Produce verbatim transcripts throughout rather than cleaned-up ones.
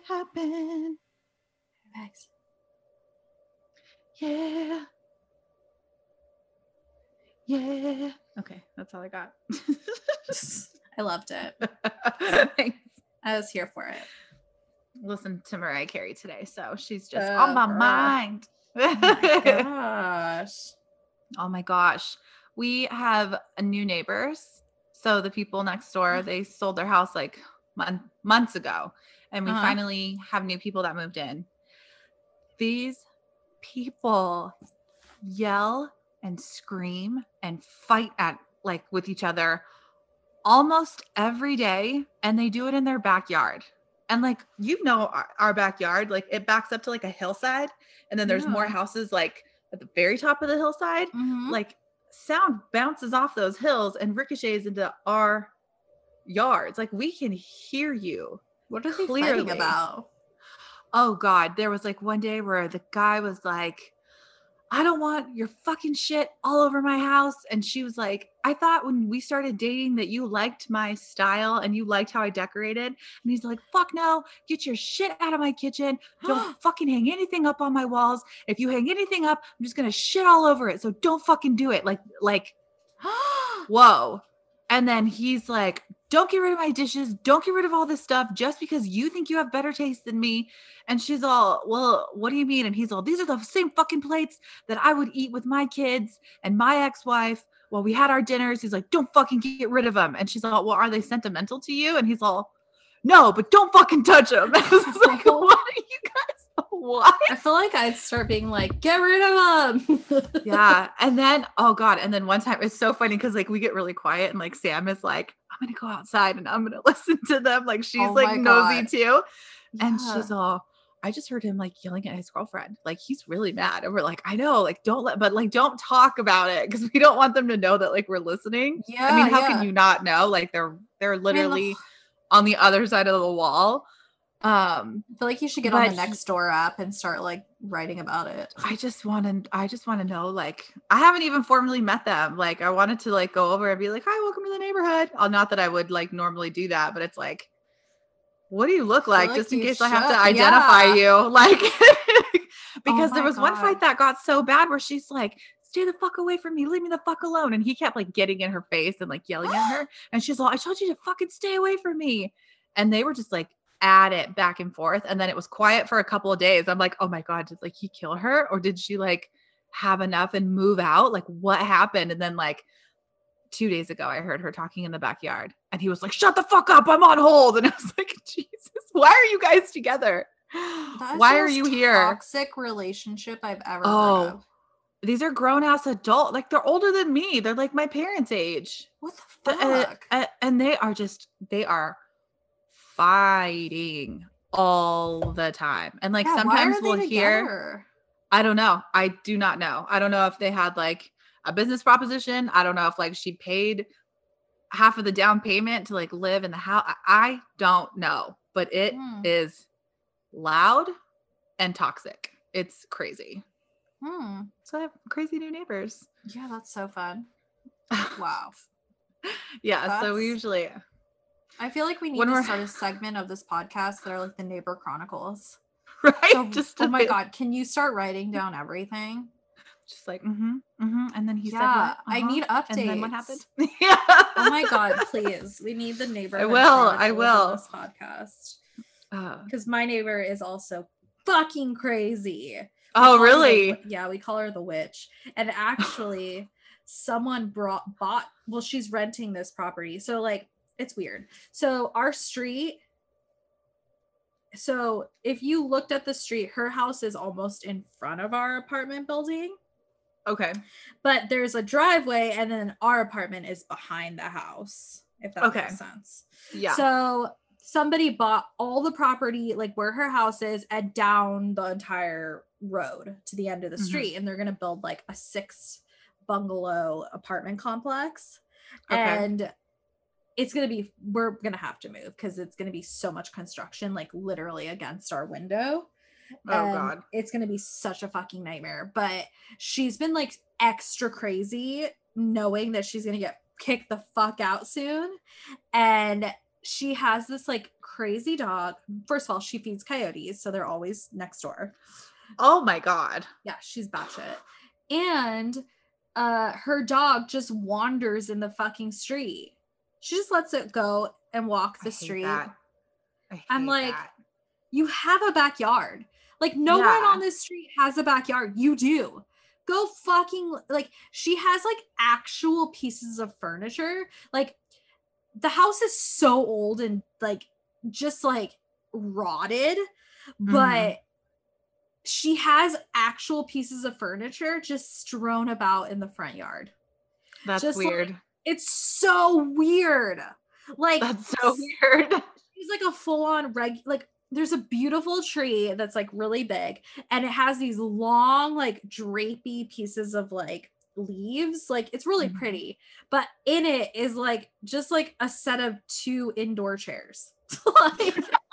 happen. Max. Yeah. Yeah. Okay, that's all I got. I loved it. Thanks. I was here for it. Listen to Mariah Carey today, so she's just Oh, on my girl. mind. Oh my gosh. Oh my gosh. We have a new neighbors. So the people next door, they sold their house like month, months ago. And we Uh-huh. finally have new people that moved in. These people yell and scream and fight at like with each other almost every day. And they do it in their backyard. And like, you know, our, our backyard, like it backs up to like a hillside. And then there's Yeah. more houses like at the very top of the hillside. Mhm. Like sound bounces off those hills and ricochets into our yards. Like we can hear you. What are they clearly. fighting about? Oh God. There was like one day where the guy was like, I don't want your fucking shit all over my house. And she was like, I thought when we started dating that you liked my style and you liked how I decorated. And he's like, fuck no, get your shit out of my kitchen. Don't fucking hang anything up on my walls. If you hang anything up, I'm just going to shit all over it. So don't fucking do it. Like, like, whoa. And then he's like, don't get rid of my dishes. Don't get rid of all this stuff just because you think you have better taste than me. And she's all, well, what do you mean? And he's all, these are the same fucking plates that I would eat with my kids and my ex-wife while we had our dinners. He's like, don't fucking get rid of them. And she's all, well, are they sentimental to you? And he's all, no, but don't fucking touch them. I was like, what are you guys? What? I feel like I'd start being like, get rid of them. Yeah. And then, oh God. And then one time it's so funny because like we get really quiet and like Sam is like, I'm going to go outside and I'm going to listen to them. Like she's Oh like my nosy God. too. And Yeah. she's all, I just heard him like yelling at his girlfriend. Like he's really mad. And we're like, I know, like don't let, but like don't talk about it because we don't want them to know that like we're listening. Yeah, I mean, how yeah. can you not know? Like they're they're literally on the other side of the wall. Um, I feel like you should get on but the Next Door app and start like writing about it. I just want to, I just want to know, like, I haven't even formally met them. Like, I wanted to like go over and be like, hi, welcome to the neighborhood. Oh, not that I would like normally do that, but it's like, what do you look like? like Just in you case I have to should. identify Yeah. you. Like, because Oh there my was one God. fight that got so bad where she's like, stay the fuck away from me. Leave me the fuck alone. And he kept like getting in her face and like yelling at her. And she's like, I told you to fucking stay away from me. And they were just like at it back and forth. And then it was quiet for a couple of days. I'm like, oh my God, did like he kill her? Or did she like have enough and move out? Like what happened? And then like two days ago, I heard her talking in the backyard and he was like, shut the fuck up. I'm on hold. And I was like, Jesus, why are you guys together? That is Why the are most you here? Toxic relationship I've ever heard Oh, of. these are grown ass adult. Like they're older than me. They're like my parents' age. What the Uh, fuck? uh, and they are just, they are fighting all the time. And like Yeah, why sometimes are they we'll hear, together? I don't know. I do not know. I don't know if they had like a business proposition. I don't know if like she paid half of the down payment to like live in the house. I I don't know, but it Hmm. is loud and toxic. It's crazy. Hmm. So I have crazy new neighbors. Yeah, that's so fun. Wow. Yeah. So That's- we usually, I feel like we need When to we're- start a segment of this podcast that are like the neighbor chronicles. right? So, just oh a my bit- God, can you start writing down everything? Just like, mm-hmm, mm-hmm. And then he said, Yeah, what? I Uh-huh. need And then what updates. happened? Yeah. Oh my God, please. We need the neighborhood I will, I chronicles will. on this podcast. Uh, Because my neighbor is also fucking crazy. We oh, call her the really? wi- yeah, we call her the witch. And actually, someone brought bought. Well, she's renting this property, so like it's weird. So our street. So if you looked at the street, her house is almost in front of our apartment building, Okay. but there's a driveway, and then our apartment is behind the house. If that Okay. makes sense. Yeah. So somebody bought all the property, like where her house is, and down the entire road to the end of the Mhm. street. And they're going to build like a six bungalow apartment complex. Okay. And it's going to be, we're going to have to move because it's going to be so much construction, like literally against our window. Oh, And God. It's going to be such a fucking nightmare. But she's been like extra crazy knowing that she's going to get kicked the fuck out soon. And she has this like crazy dog. First of all, she feeds coyotes, so they're always next door. Oh my God. Yeah, she's batshit. And uh her dog just wanders in the fucking street. She just lets it go and walk the I hate street. that. I hate I'm like, that. you have a backyard. Like, no Yeah. one on this street has a backyard. You do. Go fucking, like, she has like actual pieces of furniture. Like, the house is so old and like just like rotted, but Mhm. she has actual pieces of furniture just strewn about in the front yard. That's Just like, weird. it's so weird. Like, That's so weird. she's like a full-on reg like there's a beautiful tree that's like really big and it has these long like drapey pieces of like leaves. Like, it's really Mhm. pretty, but in it is like just like a set of two indoor chairs. like,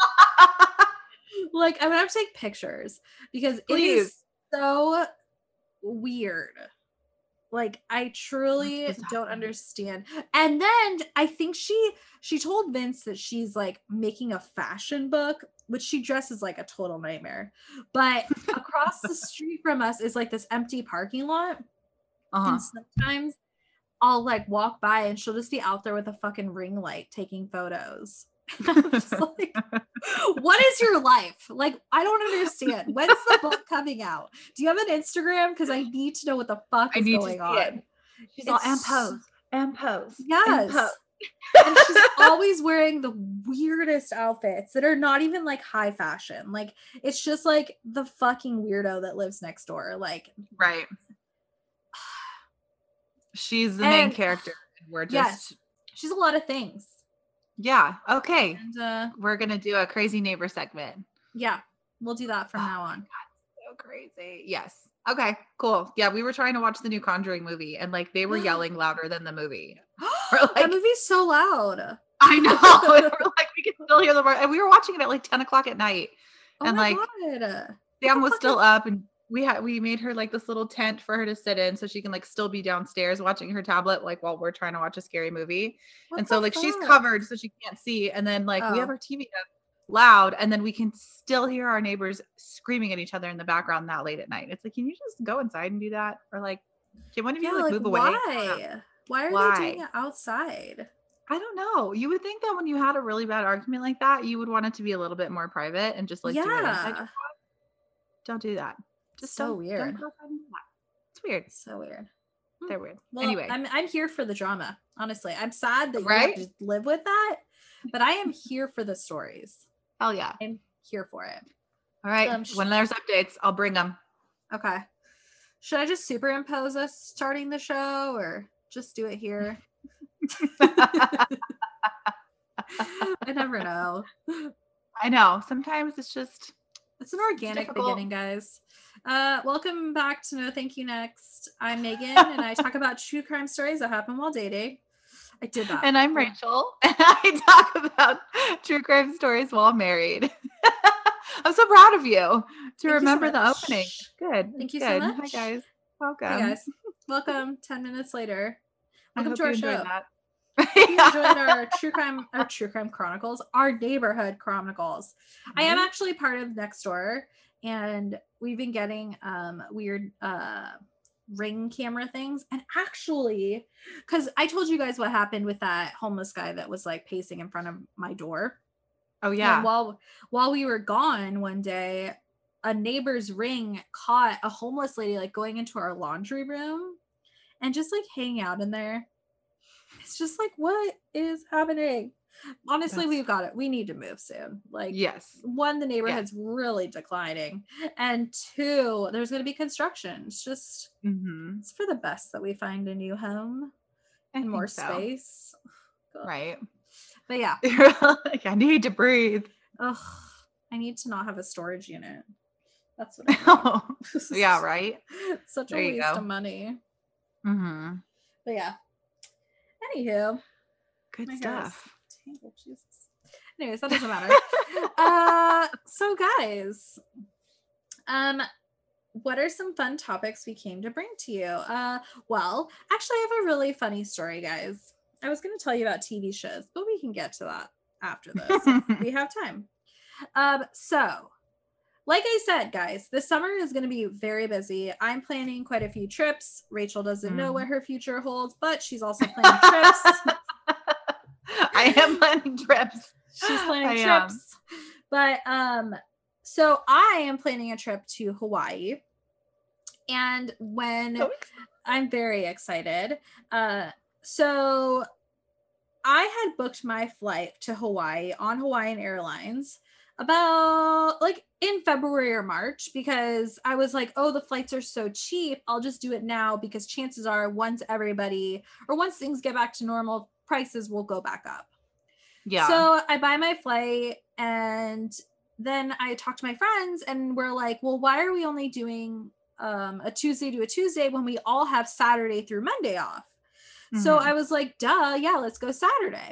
like I'm gonna have to take pictures because it Please. is so weird. Like, I truly That's don't bizarre. understand. And then I think she she told Vince that she's like making a fashion book, which she dresses like a total nightmare. But across the street from us is like this empty parking lot. Uh-huh. And sometimes I'll like walk by and she'll just be out there with a fucking ring light taking photos. I'm just like, what is your life? Like, I don't understand. When's the book coming out? Do you have an Instagram? Because I need to know what the fuck I is need going to see on. it. She's all, and It's- pose, and pose, Yes. and pose. And she's always wearing the weirdest outfits that are not even like high fashion. Like, it's just like the fucking weirdo that lives next door. Like, Right. She's the main And- character. And we're just yes, she's a lot of things. yeah. Okay. And uh, We're gonna do a crazy neighbor segment. yeah, we'll do that from Oh now my on. So crazy. Yes. Okay, cool. Yeah, we were trying to watch the new Conjuring movie and like they were yelling louder than the movie. We're like- that movie's so loud. I know. And we're like we could still hear the word. And we were watching it at like ten o'clock at night. Oh And, my like, god. Sam the was fuck still is- up and we had we made her like this little tent for her to sit in so she can like still be downstairs watching her tablet like while we're trying to watch a scary movie. What and so the like she's fuck? covered so she can't see. And then like we have Oh. our T V up loud and then we can still hear our neighbors screaming at each other in the background that late at night. It's like, can you just go inside and do that? Or like, can one of you Yeah, like, like, move away? why? Why are Why? they doing it outside? I don't know. You would think that when you had a really bad argument like that, you would want it to be a little bit more private and just like do it inside your Yeah. house. Don't do that. Just So don't, weird. Don't go outside and do that. It's weird. So weird. They're weird. Well, anyway, I'm I'm here for the drama. Honestly, I'm sad that you Right? have to live with that, but I am here for the stories. hell yeah. I'm here for it. All right. Um, sh- when there's updates, I'll bring them. Okay. Should I just superimpose us starting the show or just do it here? I never know. I know. Sometimes it's just It's an organic difficult. beginning, guys. Uh, welcome back to No Thank You Next. I'm Megan, and I talk about true crime stories that happen while dating. I did that. And I'm Rachel, and I talk about true crime stories while married. I'm so proud of you to you so remember the much. opening. Good. Thank That's you so good. much. Hi guys. Welcome. Hey guys, welcome. Ten minutes later. I Welcome hope to you our enjoyed show. that. If you enjoyed our true crime, our true crime chronicles, our neighborhood chronicles. I am Mhm. actually part of Nextdoor, and we've been getting um weird uh ring camera things. And actually, because I told you guys what happened with that homeless guy that was like pacing in front of my door. Oh yeah. And while while we were gone one day, a neighbor's ring caught a homeless lady like going into our laundry room and just like hanging out in there. It's just like, what is happening? Honestly, That's- we've got it. We need to move soon. Like, yes. one, the neighborhood's really declining, and two, there's going to be construction. It's just Mm-hmm. it's for the best that we find a new home I and more think so. space. God. Right. But yeah, like, I need to breathe. ugh, I need to not have a storage unit. That's what I need. yeah, right. It's such There a you waste go. of money. Mm-hmm. But yeah. Anywho, Good my hair is stuff. tangled, Jesus. Anyways, that doesn't matter. uh, so guys, um, what are some fun topics we came to bring to you? Uh, well, actually, I have a really funny story, guys. I was going to tell you about T V shows, but we can get to that after this. If we have time. Um, so like I said, guys, this summer is going to be very busy. I'm planning quite a few trips. Rachel doesn't mm. know what her future holds, but she's also planning trips. I am planning trips. She's planning I trips. Am. But um, so I am planning a trip to Hawaii. And when oh. I'm very excited. Uh, so I had booked my flight to Hawaii on Hawaiian Airlines about like in February or March, because I was like, oh, the flights are so cheap. I'll just do it now, because chances are once everybody or once things get back to normal, prices will go back up. Yeah. So I buy my flight, and then I talk to my friends, and we're like, well, why are we only doing um, a Tuesday to a Tuesday when we all have Saturday through Monday off? Mm-hmm. So I was like, duh, yeah, let's go Saturday.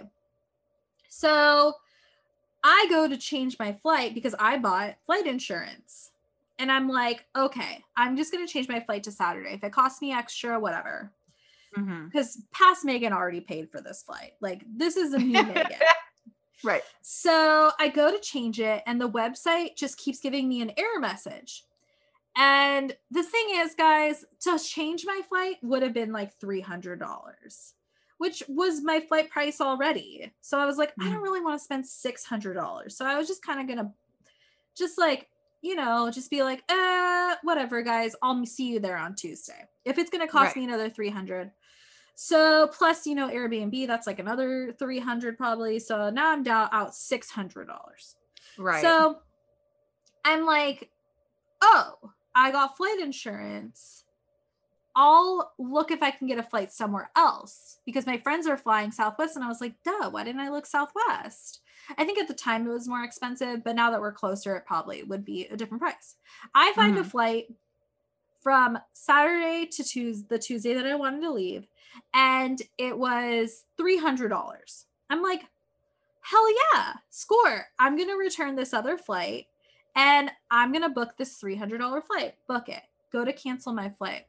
So I go to change my flight because I bought flight insurance. And I'm like, okay, I'm just going to change my flight to Saturday. If it costs me extra, whatever. Because mm-hmm. past Megan already paid for this flight. Like, this is a new Megan. Right. So I go to change it, and the website just keeps giving me an error message. And the thing is, guys, to change my flight would have been like three hundred dollars. Which was my flight price already. So I was like, mm. I don't really want to spend six hundred dollars. So I was just kind of going to just like, you know, just be like, uh, whatever, guys, I'll see you there on Tuesday. If it's going to cost right. me another three hundred dollars. So plus, you know, Airbnb, that's like another three hundred dollars probably. So now I'm down out six hundred dollars. Right. So I'm like, oh, I got flight insurance. I'll look if I can get a flight somewhere else, because my friends are flying Southwest. And I was like, duh, why didn't I look Southwest? I think at the time it was more expensive, but now that we're closer, it probably would be a different price. I find mm-hmm. a flight from Saturday to Tuesday, the Tuesday that I wanted to leave, and it was three hundred dollars. I'm like, hell yeah, score. I'm going to return this other flight, and I'm going to book this three hundred dollars flight. Book it. Go to cancel my flight.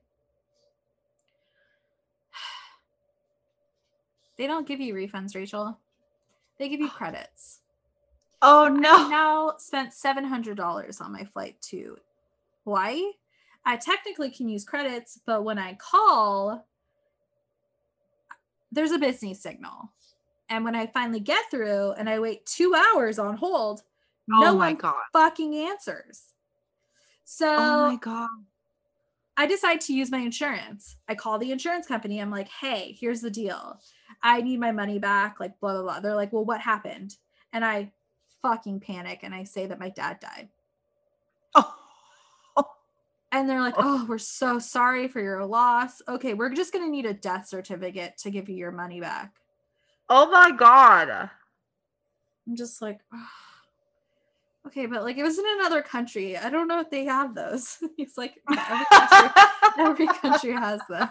They don't give you refunds, Rachel. They give you credits. Oh, no. I now spent seven hundred dollars on my flight to Hawaii. I technically can use credits, but when I call, there's a busy signal. And when I finally get through and I wait two hours on hold, oh no my one God. fucking answers. So oh my God. I decide to use my insurance. I call the insurance company. I'm like, hey, here's the deal. I need my money back, like blah, blah, blah. They're like, well, what happened? And I fucking panic and I say that my dad died. Oh. And they're like, oh, we're so sorry for your loss. Okay, we're just going to need a death certificate to give you your money back. Oh my God. I'm just like, oh. Okay, but like it was in another country. I don't know if they have those. He's like, every country, every country has them.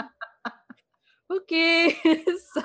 Okay, so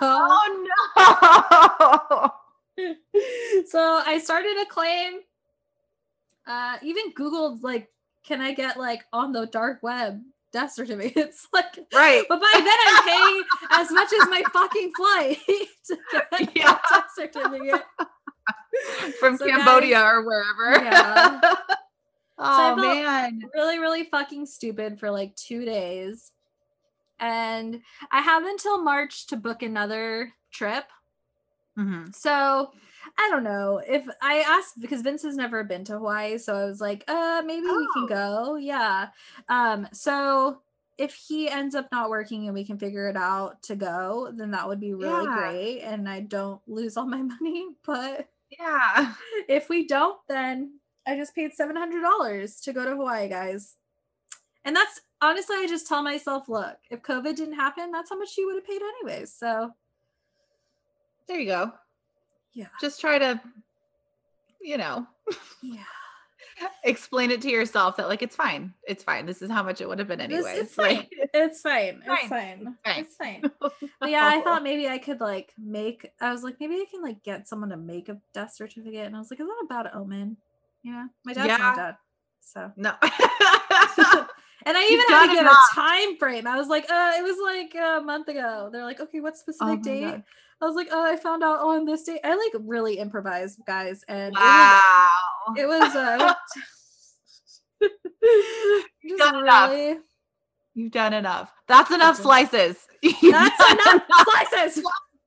oh no. So I started a claim. Uh, even Googled like, can I get like on the dark web death certificates? Like, right. But by then I'm paying as much as my fucking flight to get yeah. a death certificate. From so Cambodia guys, or wherever. Yeah. Oh so man. Really, really fucking stupid for like two days. And I have until March to book another trip. Mm-hmm. So I don't know if I asked, because Vince has never been to Hawaii. So I was like, uh, maybe oh. we can go. Yeah. Um, so if he ends up not working and we can figure it out to go, then that would be really yeah. great. And I don't lose all my money, but yeah, if we don't, then I just paid seven hundred dollars to go to Hawaii, guys. And that's honestly, I just tell myself, look, if COVID didn't happen, that's how much you would have paid anyways. So there you go. Yeah. Just try to, you know, yeah, explain it to yourself that like, it's fine. It's fine. This is how much it would have been anyways. It's fine. Like, it's fine. It's fine. It's fine. It's fine. But yeah, I thought maybe I could like make, I was like, maybe I can like get someone to make a death certificate. And I was like, is that a bad omen? You know, my dad's yeah. not dead. So no. And I even had to give a time frame. I was like, uh, it was like a month ago. They're like, okay, what specific oh date? God. I was like, oh, I found out on this date. I like really improvised, guys. And wow. it was, it was uh You've done really... enough. You've done enough. That's enough That's slices. That's enough slices.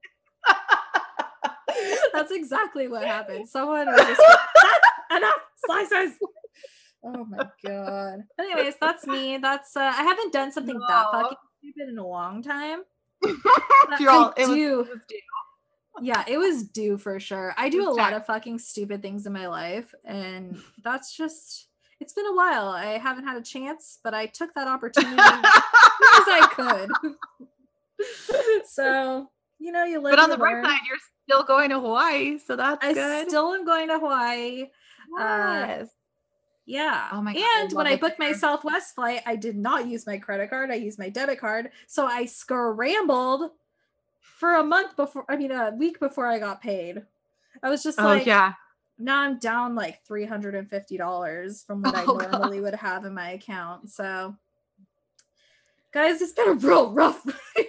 That's exactly what happened. Someone was just like, that's enough slices. Oh my god. Anyways, that's me. That's uh I haven't done something no. that fucking stupid in a long time. all, it do. Was, it was due. Yeah, it was due for sure. I do a lot of fucking stupid things in my life, and that's just it's been a while. I haven't had a chance, but I took that opportunity as I could. So, you know, you live. But on the bright side, you're still going to Hawaii, so that's I good. Still am going to Hawaii. Yes. Uh, yeah. Oh my God, and I when I booked my Southwest flight, I did not use my credit card. I used my debit card. So I scrambled for a month before, I mean, a week before I got paid. I was just oh, like, yeah. Now I'm down like three hundred fifty dollars from what oh, I normally God. would have in my account. So, guys, it's been a real rough.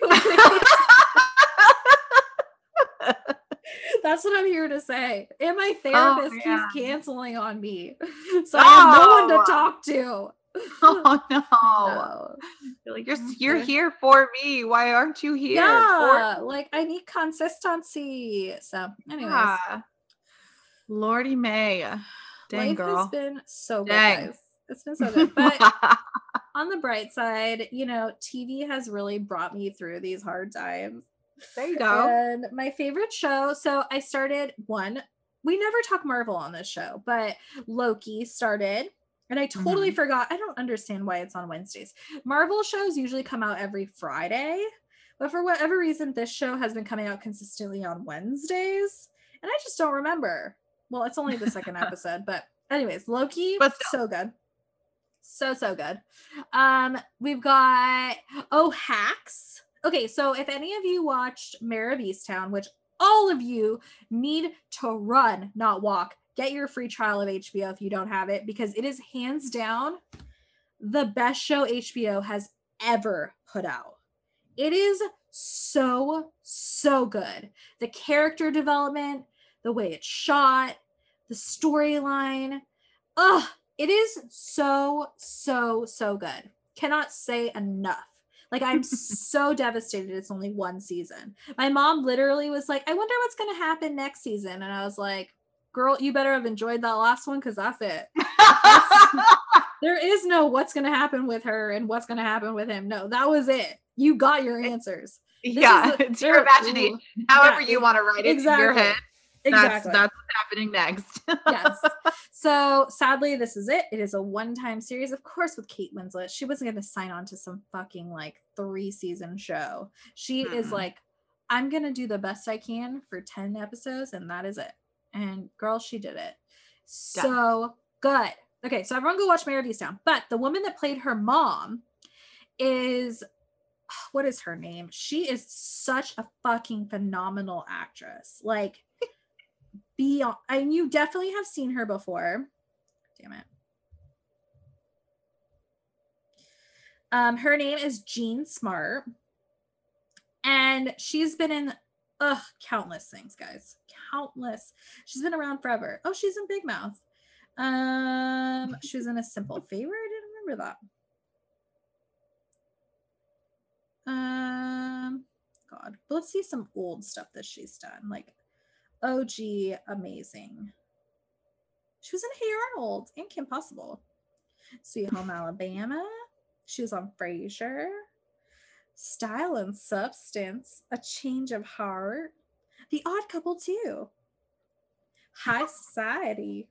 That's what I'm here to say. And my therapist oh, yeah. keeps canceling on me. So oh. I have no one to talk to. Oh no. no. You're like, you're you're here for me. Why aren't you here? Yeah, for- like I need consistency. So anyways. Yeah. Lordy May. Dang, Life girl. has been so good, Dang. guys. It's been so good. But on the bright side, you know, T V has really brought me through these hard times. There you go. And my favorite show. So I started one. We never talk Marvel on this show, but Loki started. And I totally mm-hmm. forgot. I don't understand why it's on Wednesdays. Marvel shows usually come out every Friday. But for whatever reason, this show has been coming out consistently on Wednesdays. And I just don't remember. Well, it's only the second episode. But anyways, Loki, but so good. So, so good. Um, we've got, oh, Hacks. Okay, so if any of you watched Mare of Easttown, which all of you need to run, not walk, get your free trial of H B O if you don't have it, because it is hands down the best show H B O has ever put out. It is so, so good. The character development, the way it's shot, the storyline. Ugh, it is so, so, so good. Cannot say enough. Like, I'm so devastated it's only one season. My mom literally was like, I wonder what's going to happen next season. And I was like, girl, you better have enjoyed that last one because that's it. That's, there is no what's going to happen with her and what's going to happen with him. No, that was it. You got your answers. This yeah, the, it's your imagination. Ooh, However yeah, you want to write it exactly. in your head. Exactly. That's, that's what's happening next. Yes. So sadly, this is it. It is a one-time series, of course, with Kate Winslet. She wasn't going to sign on to some fucking like three season show. She mm-hmm. is like, I'm going to do the best I can for ten episodes. And that is it. And girl, she did it. So yeah. good. Okay. So everyone go watch Mare of Easttown. But the woman that played her mom is, what is her name? She is such a fucking phenomenal actress. Like, beyond, and you definitely have seen her before. Damn it. Um, her name is Jean Smart, and she's been in ugh countless things, guys. Countless. She's been around forever. Oh, she's in Big Mouth. Um, she was in A Simple Favor. I didn't remember that. Um, God, but let's see some old stuff that she's done. Like, O G, amazing. She was in Hey Arnold and Kim Possible. Sweet Home Alabama. She was on Frasier. Style and Substance. A Change of Heart. The Odd Couple too. High Society.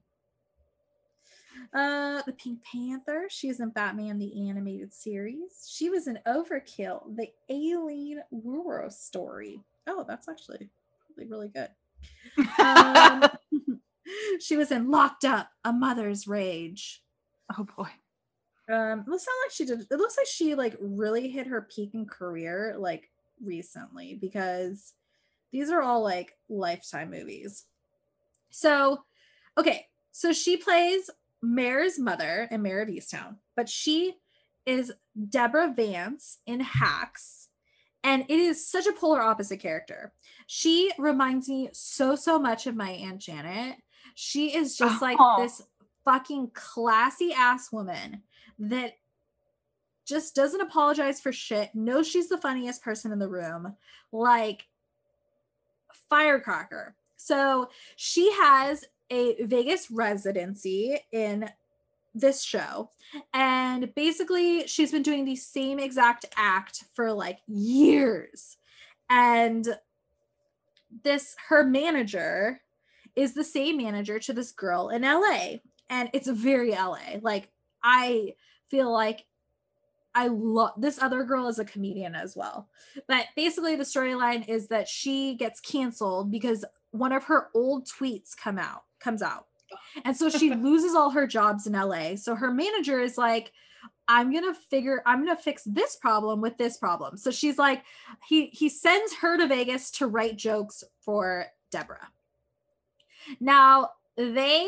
Uh, the Pink Panther. She was in Batman the Animated Series. She was in Overkill, the Aileen Wuornos story. Oh, that's actually really, really good. um, she was in Locked Up, A Mother's Rage. Oh boy. Um, it looks like she did. It looks like she like really hit her peak in career like recently, because these are all like Lifetime movies. So, okay, so she plays Mare's mother and Mare of Easttown, but she is Deborah Vance in Hacks. And it is such a polar opposite character. She reminds me so, so much of my Aunt Janet. She is just like Oh. this fucking classy ass woman that just doesn't apologize for shit, knows she's the funniest person in the room, like firecracker. So she has a Vegas residency in this show, and basically she's been doing the same exact act for like years, and this her manager is the same manager to this girl in L A, and it's very L A. Like, I feel like I love this other girl is a comedian as well, but basically the storyline is that she gets canceled because one of her old tweets come out comes out. And so she loses all her jobs in L A. So her manager is like, I'm going to figure, I'm going to fix this problem with this problem. So she's like, he, he sends her to Vegas to write jokes for Deborah. Now, they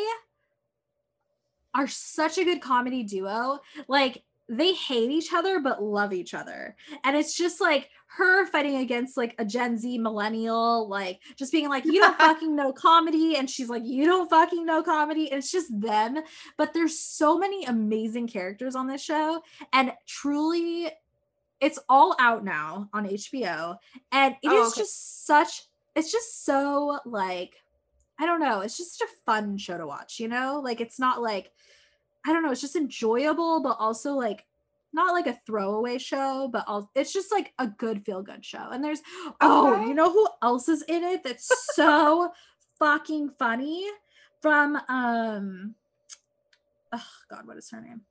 are such a good comedy duo. Like, they hate each other, but love each other. And it's just like her fighting against like a Gen Z millennial, like just being like, you don't fucking know comedy. And she's like, you don't fucking know comedy. And it's just them. But there's so many amazing characters on this show. And truly, it's all out now on H B O. And it Oh, is okay. just such, it's just so like, I don't know. It's just a fun show to watch, you know? Like, it's not like, I don't know, it's just enjoyable, but also like not like a throwaway show, but all it's just like a good feel good show. And there's oh, Okay. you know who else is in it that's so fucking funny? From um oh god, what is her name?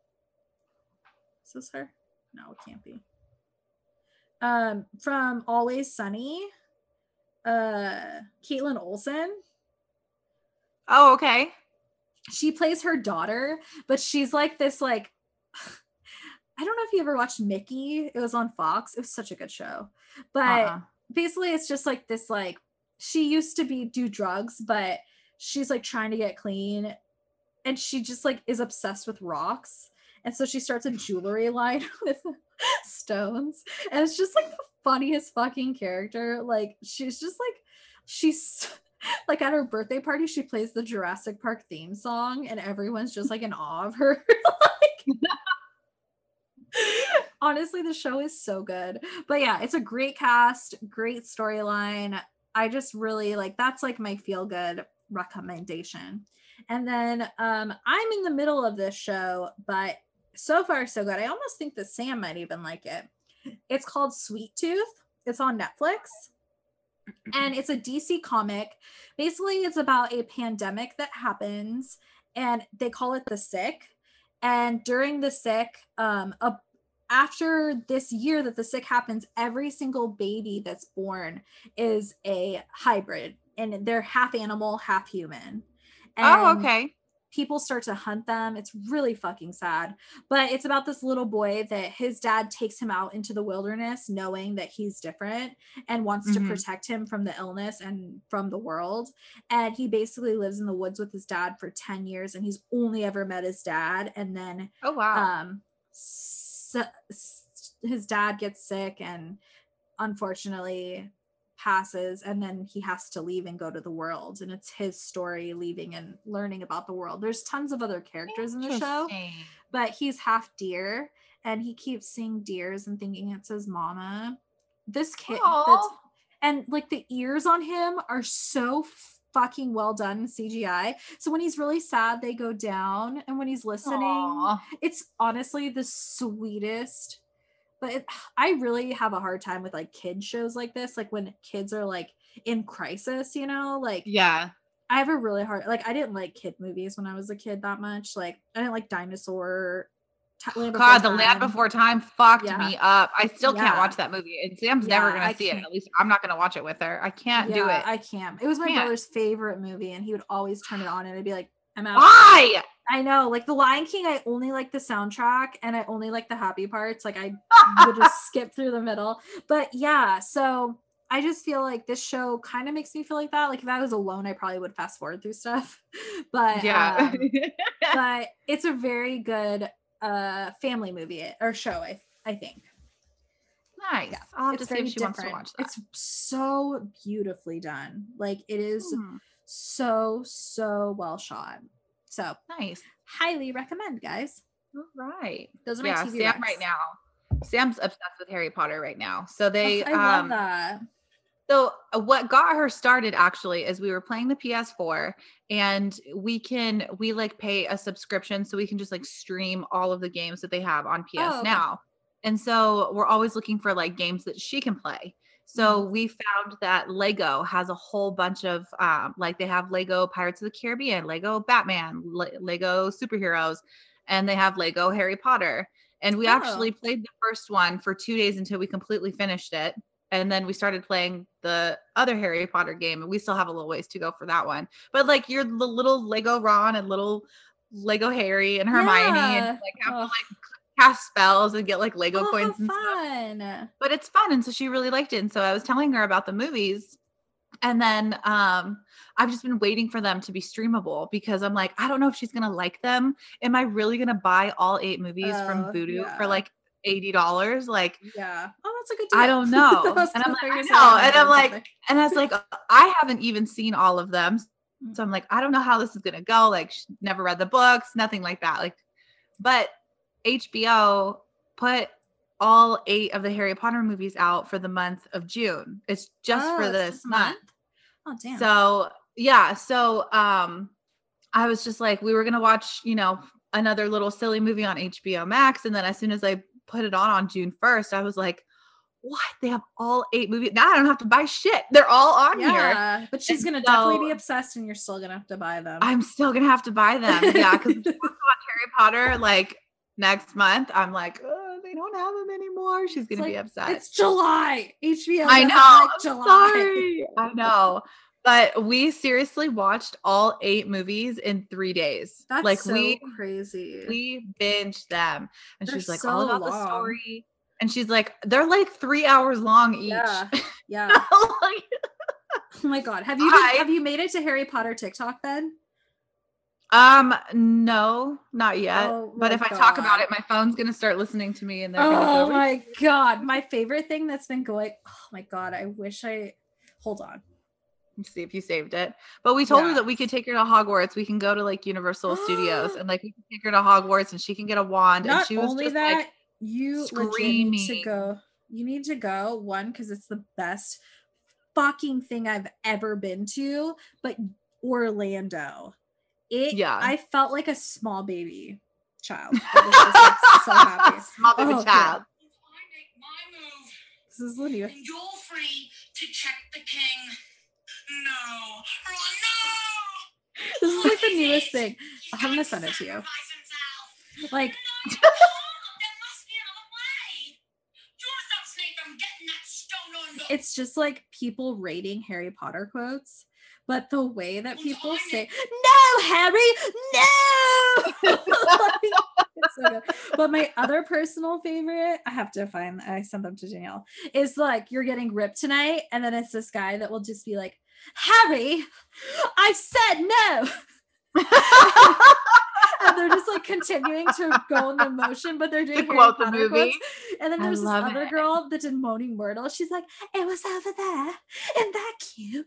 Is this her? No, it can't be. Um, from Always Sunny, uh Caitlin Olsen. Oh, okay. She plays her daughter, but she's like this, like, I don't know if you ever watched Mickey. It was on Fox. It was such a good show. But Uh-uh. basically it's just like this, like, she used to be do drugs, but she's like trying to get clean. And she just like is obsessed with rocks. And so she starts a jewelry line with stones. And it's just like the funniest fucking character. Like, she's just like, she's like at her birthday party, she plays the Jurassic Park theme song, and everyone's just like in awe of her. Like, honestly, the show is so good. But yeah, it's a great cast, great storyline. I just really like, that's like my feel good recommendation. And then um, I'm in the middle of this show, but so far so good. I almost think that Sam might even like it. It's called Sweet Tooth. It's on Netflix. And it's a D C comic. Basically, it's about a pandemic that happens, and they call it the Sick. And during the Sick, um, a, after this year that the Sick happens, every single baby that's born is a hybrid, and they're half animal, half human. And oh, okay. people start to hunt them. It's really fucking sad. But it's about this little boy that his dad takes him out into the wilderness knowing that he's different and wants Mhm. to protect him from the illness and from the world. And he basically lives in the woods with his dad for ten years, and he's only ever met his dad. And then Oh, wow. um, so, his dad gets sick and unfortunately passes, and then he has to leave and go to the world, and it's his story leaving and learning about the world. There's tons of other characters in the show, Interesting. but he's half deer, and he keeps seeing deers and thinking it's his mama. This kid Aw. that's and like the ears on him are so fucking well done in C G I. So when he's really sad, they go down, and when he's listening, Aw. it's honestly the sweetest. But it, I really have a hard time with like kid shows like this, like when kids are like in crisis, you know, like Yeah. I have a really hard, like I didn't like kid movies when I was a kid that much. Like I didn't like Dinosaur. T- Land God, Before The Land Time. Before Time fucked Yeah. me up. I still can't Yeah. watch that movie. And Sam's Yeah, never going I to see it. can't. At least I'm not going to watch it with her. I can't do Yeah, it. I can't. It was my Can't. brother's favorite movie, and he would always turn it on, and I'd be like, I'm out. Why? I know, like The Lion King, I only like the soundtrack, and I only like the happy parts. Like I would just skip through the middle. But yeah, so I just feel like this show kind of makes me feel like that. Like if I was alone, I probably would fast forward through stuff. But Yeah. um, but it's a very good uh family movie or show, I I think. Nice. Yeah, I'll have it's to see very if she wants to different. watch that. It's so beautifully done. Like it is Hmm. so so well shot. So Nice. highly recommend, guys. All right. Those are my Yeah, T V Sam recs. right now. Sam's obsessed with Harry Potter right now. So they Oh, I love um that. so uh, what got her started actually is we were playing the P S four and we can we like pay a subscription so we can just like stream all of the games that they have on P S Oh, okay. Now. And so we're always looking for like games that she can play. So Mhm. we found that Lego has a whole bunch of um like they have Lego Pirates of the Caribbean, Lego Batman, Le- Lego superheroes, and they have Lego Harry Potter. And we Oh. actually played the first one for two days until we completely finished it. And then we started playing the other Harry Potter game, and we still have a little ways to go for that one. But like you're the little Lego Ron and little Lego Harry and Hermione, Yeah. and like have to Oh. like cast spells and get like Lego Oh, how coins and stuff. fun. But it's fun, and so she really liked it. And so I was telling her about the movies, and then um I've just been waiting for them to be streamable because I'm like, I don't know if she's gonna like them. Am I really gonna buy all eight movies from Oh, Vudu yeah. for like eighty dollars? Like, Yeah. Oh, that's a good deal. I don't know. I was And I'm gonna like, I figure know. something And out I'm like, something. and I was like, I haven't even seen all of them. So I'm like, I don't know how this is gonna go. Like, she never read the books, nothing like that. Like, but H B O put all eight of the Harry Potter movies out for the month of June. It's just Oh, for it's this this month. Oh, damn. So yeah, so um I was just like, we were gonna watch, you know, another little silly movie on H B O Max, and then as soon as I put it on on June first, I was like, what? They have all eight movies now. I don't have to buy shit. They're all on here. Yeah, but she's And gonna so- definitely be obsessed, and you're still gonna have to buy them. I'm still gonna have to buy them. Yeah, because if she wants to watch Harry Potter like next month, I'm like, oh, they don't have them anymore. She's gonna It's be like, upset. It's July. H B O. I doesn't know. like I'm July. sorry. I know. But we seriously watched all eight movies in three days. That's like so we crazy. we binged them. And They're she's like, so all about long. the story. And she's like, they're like three hours long each. Yeah, yeah. Like, Oh my god, have you I- been, have you made it to Harry Potter TikTok then? um, no, not yet. Oh but my if I talk about God. it, my phone's gonna start listening to me and they're gonna Oh go, my god, my favorite thing that's been going. Oh my god, I wish I. Hold on. Let's see if you saved it. But we told Yeah. her that we could take her to Hogwarts. We can go to like Universal Studios and like we can take her to Hogwarts and she can get a wand. Not and she was only just that, like, you legit need to screaming. go. You need to go, one, because it's the best fucking thing I've ever been to, but Orlando. It Yeah. I felt like a small baby child. I was just like so happy. Small baby Oh, child. I make my move, This is the new. and you're free to check the king. No, Ron, no! This is like the What is newest it? thing. He's I'm going gonna to send it to you. sacrifice himself. Like, No, you can't. There must be another way. You're stop Snape from getting that stone on the... it's just like people rating Harry Potter quotes, but the way that people say, "No, Harry, no!" Like, it's so good. But my other personal favorite, I have to find, I sent them to Danielle, is like, "You're getting ripped tonight," and then it's this guy that will just be like, "Harry, I said no." And they're just like continuing to go in the motion, but they're doing To Harry quote the Potter movie. quotes. And then I there's this love other it. girl that did Moaning Myrtle. She's like, "It was over there in that cube.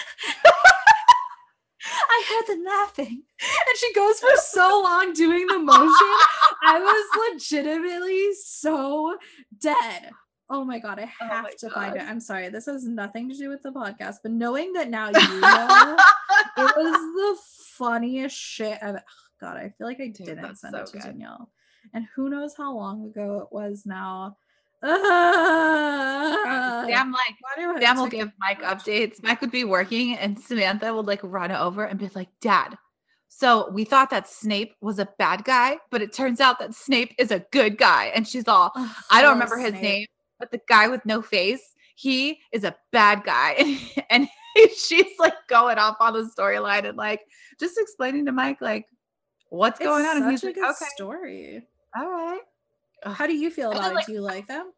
I heard them laughing." And she goes for so long doing the motion. I was legitimately so dead. Oh my god, I Oh have my to find it. God. I'm sorry, this has nothing to do with the podcast, but knowing that now you know, it was the funniest shit I've. Oh god, I feel like I Dude, didn't that's send so it to good. Danielle, and who knows how long ago it was now. Sam Uh, like why do I have Sam will to- give Mike updates. Mike would be working and Samantha would like run over and be like, "Dad, so we thought that Snape was a bad guy, but it turns out that Snape is a good guy." And she's all, Ugh, I don't love remember his Snape. name, but the guy with no face, he is a bad guy. And she's like going off on the storyline and like just explaining to Mike like what's It's going on. And such he's a like, good okay, story. all right. How do you feel And about then, it? like, Do you like them?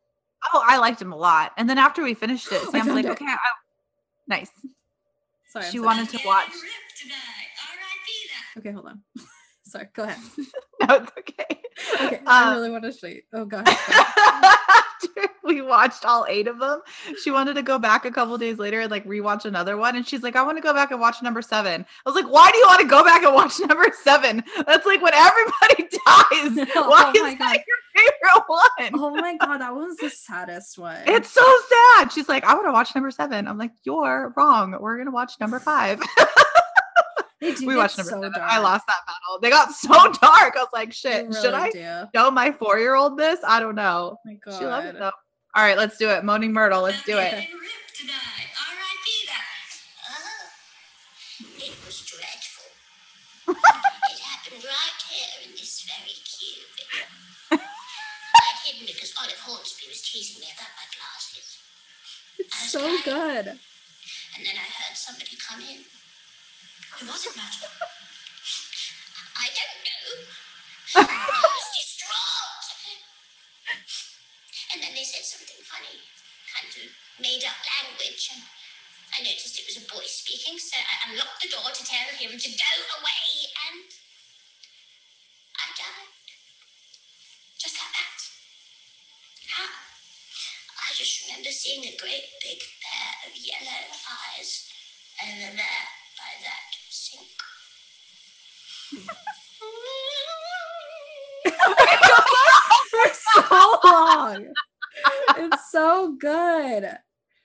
Oh, I liked him a lot. And then after we finished it, I Sam's found like, it. okay, I, nice. Sorry. I'm She sorry. wanted to watch. Getting ripped tonight. R I P that. Okay, hold on. Sorry, go ahead. No, it's okay. Okay, I Um, really want to show you. Oh god. go ahead. after we watched all eight of them, she wanted to go back a couple days later and like rewatch another one. And she's like, I want to go back and watch number seven. I was like, why do you want to go back and watch number seven? That's like when everybody dies. Oh Why my is God. that your favorite one? Oh my god, that was the saddest one. It's so sad. She's like, I want to watch number seven. I'm like, you're wrong. We're gonna watch number five. They do we get watched number so seven. dark. I lost that battle. They got so dark. I was like, They shit. really Should I do. show my four-year-old this? I don't know. Oh my god. She loves it though. All right, let's do it. Moaning Myrtle. Let's do it. Getting ripped tonight. R I P that. Oh, it was dreadful. It happened right here in this very cube. I'd hidden because Olive Hornsby was teasing me about my glasses. It's so good. And then I heard somebody come in. Who was it, Madge? I don't know. I was distraught. And then they said something funny, kind of made up language. And I noticed it was a boy speaking, so I unlocked the door to tell him to go away, and I died. Just like that. How? I just remember seeing a great big pair of yellow eyes over there by that sink. For so long. It's so good.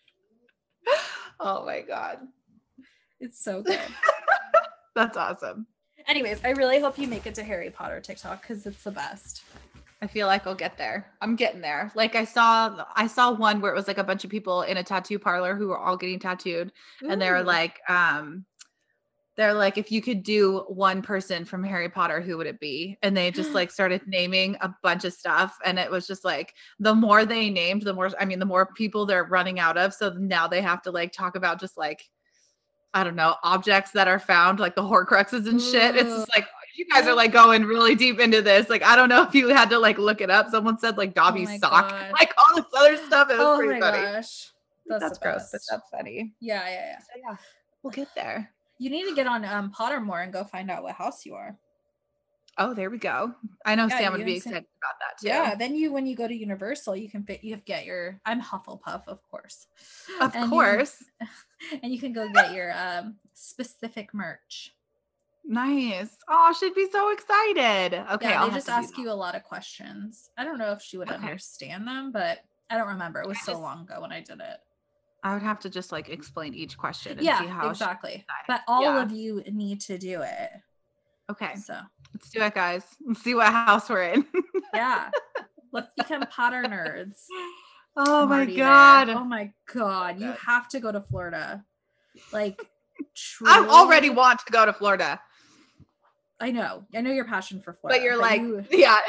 Oh my god. It's so good. That's awesome. Anyways, I really hope you make it to Harry Potter TikTok because it's the best. I feel like I'll get there. I'm getting there. Like I saw I saw one where it was like a bunch of people in a tattoo parlor who were all getting tattooed. And they were Ooh. like, um, they're like, if you could do one person from Harry Potter, who would it be? And they just like started naming a bunch of stuff. And it was just like, the more they named, the more, I mean, the more people they're running out of. So now they have to like talk about just like, I don't know, objects that are found, like the Horcruxes and shit. It's just like, you guys are like going really deep into this. Like, I don't know if you had to like look it up. Someone said like Dobby's my sock, God. like all this other stuff. It was Oh pretty my funny. gosh. That's, That's the gross, best. but that's funny. Yeah, yeah, yeah. So yeah, we'll get there. You need to get on um, Pottermore and go find out what house you are. Oh, there we go. I know Yeah, Sam would you be and Sam- excited about that too. Yeah, then you when you go to Universal, you can fit you have get your I'm Hufflepuff, of course. Of And you- course. and you can go get your um specific merch. Nice. Oh, she'd be so excited. Okay. Yeah, I'll they have just to do ask that. you a lot of questions. I don't know if she would Okay. understand them, but I don't remember. It was I so just- long ago when I did it. I would have to just like explain each question and see Yeah, how. she- exactly. decide. But all Yeah. of you need to do it. Okay. So Let's do it, guys. Let's see what house we're in. yeah, let's become Potter nerds. Oh I'm my already there. god. Oh my god! You God. have to go to Florida. Like, I already truly- want to go to Florida, I know. I know your passion for Florida. but you're like, you, yeah.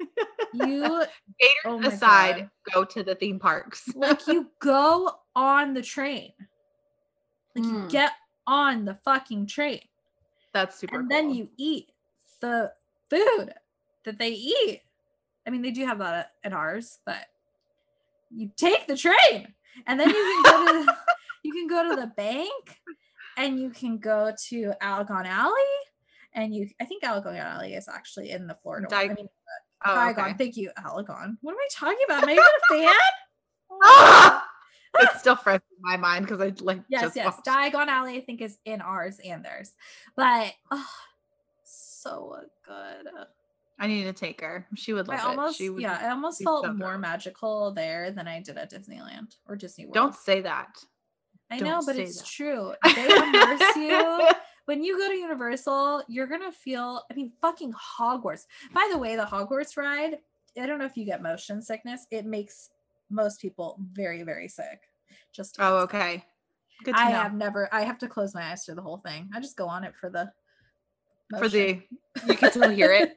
you Gators Oh my aside, go to the theme parks. like you go on the train. Like you Mm. get on the fucking train, That's super and cool. then you eat the food that they eat. I mean, they do have that at ours, but you take the train, and then you can go to the, you can go to the bank, and you can go to Algon Alley, and you. I think Algon Alley is actually in the Florida. one. Di- I mean, oh, Diagon. okay. Thank you, Algon. What am I talking about? Am I even a fan? Ah! It's still fresh in my mind because I like Yes, just yes. watched- Diagon Alley, I think, is in ours and theirs. But oh, so good. I need to take her. She would love I almost, it. She would. yeah, I almost be felt so more down. magical there than I did at Disneyland or Disney World. Don't say that. I don't know, but say it's that. true. They immerse you. When you go to Universal, you're gonna feel. I mean, fucking Hogwarts. By the way, the Hogwarts ride. I don't know if you get motion sickness. It makes most people very, very sick. Just Oh, okay. Good to I know. have never. I have to close my eyes through the whole thing. I just go on it for the. For motion. the, you can still hear it.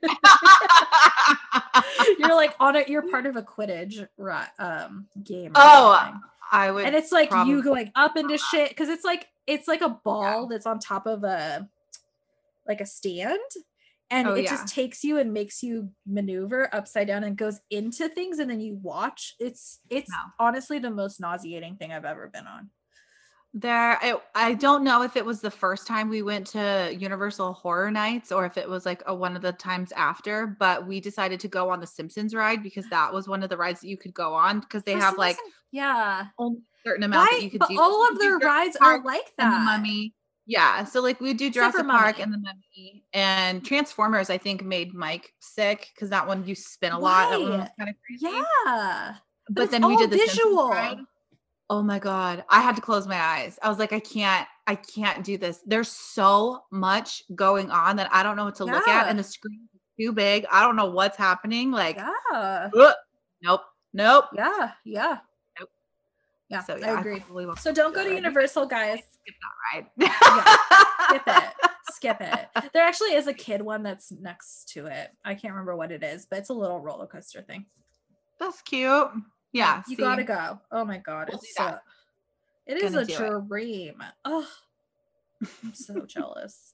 You're like on it. You're part of a Quidditch ri- um game. or Oh, something. I would. and it's like probably- you going up into shit because it's like it's like a ball that's on top of a like a stand, And Oh, it yeah. just takes you and makes you maneuver upside down and goes into things, and then you watch. It's it's No. honestly the most nauseating thing I've ever been on. There, I, I don't know if it was the first time we went to Universal Horror Nights or if it was like a, one of the times after, but we decided to go on the Simpsons ride because that was one of the rides that you could go on because they For have some like reason- yeah. only a certain amount that Why? you could But do. all You of could do their Jurassic rides are Park like and the that. Mummy. Yeah. So like we do Except for Jurassic Park Mummy. and the Mummy, and Transformers, I think made Mike sick because that one you spin a lot. That one was Why? kind of crazy. Yeah. But, it's then we all did the Simpsons visual. ride. Oh my God. I had to close my eyes. I was like, I can't, I can't do this. There's so much going on that I don't know what to look at. Yeah. And the screen is too big. I don't know what's happening. Like, Yeah. ugh, nope, nope. Yeah. Yeah. Nope. Yeah. So yeah, I agree. probably won't So don't do go that to ride. Universal, guys. Skip that ride. Skip it. Skip it. There actually is a kid one that's next to it. I can't remember what it is, but it's a little roller coaster thing. That's cute. Yeah. You see? gotta go. Oh my God. We'll It's do that. so, it is Gonna a do it. dream. Oh, I'm so jealous.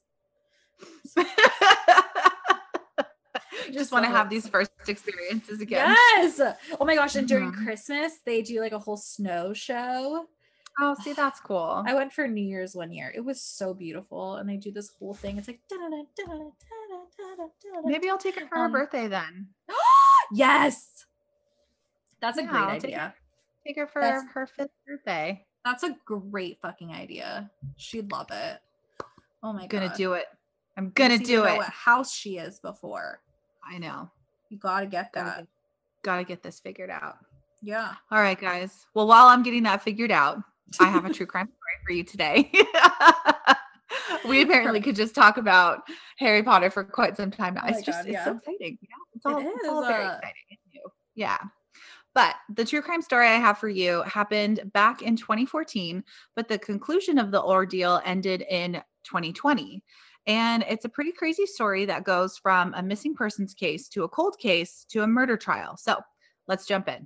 Just Just want to love have it. these first experiences again. Yes. Oh my gosh. And during Mhm. Christmas, they do like a whole snow show. Oh, see, that's cool. I went for New Year's one year. It was so beautiful. And they do this whole thing. It's like, da-da-da, da-da-da, da-da-da, da-da-da. Maybe I'll take her for her Um, birthday then. Yes. That's a Yeah, great I'll take idea. Take her for That's- her fifth birthday. That's a great fucking idea. She'd love it. Oh my I'm gonna God. do it. I'm I gonna just need to do know it. what house she is before. I know. You gotta get Gotta that. get, gotta get this figured out. Yeah. All right, guys. Well, while I'm getting that figured out, I have a true crime story for you today. We apparently could just talk about Harry Potter for quite some time now. Oh my it's just God, it's yeah. so exciting. Yeah, it's It all, it's all is, very uh, exciting. It's new. Yeah. But the true crime story I have for you happened back in twenty fourteen, but the conclusion of the ordeal ended in twenty twenty. And it's a pretty crazy story that goes from a missing persons case to a cold case to a murder trial. So let's jump in.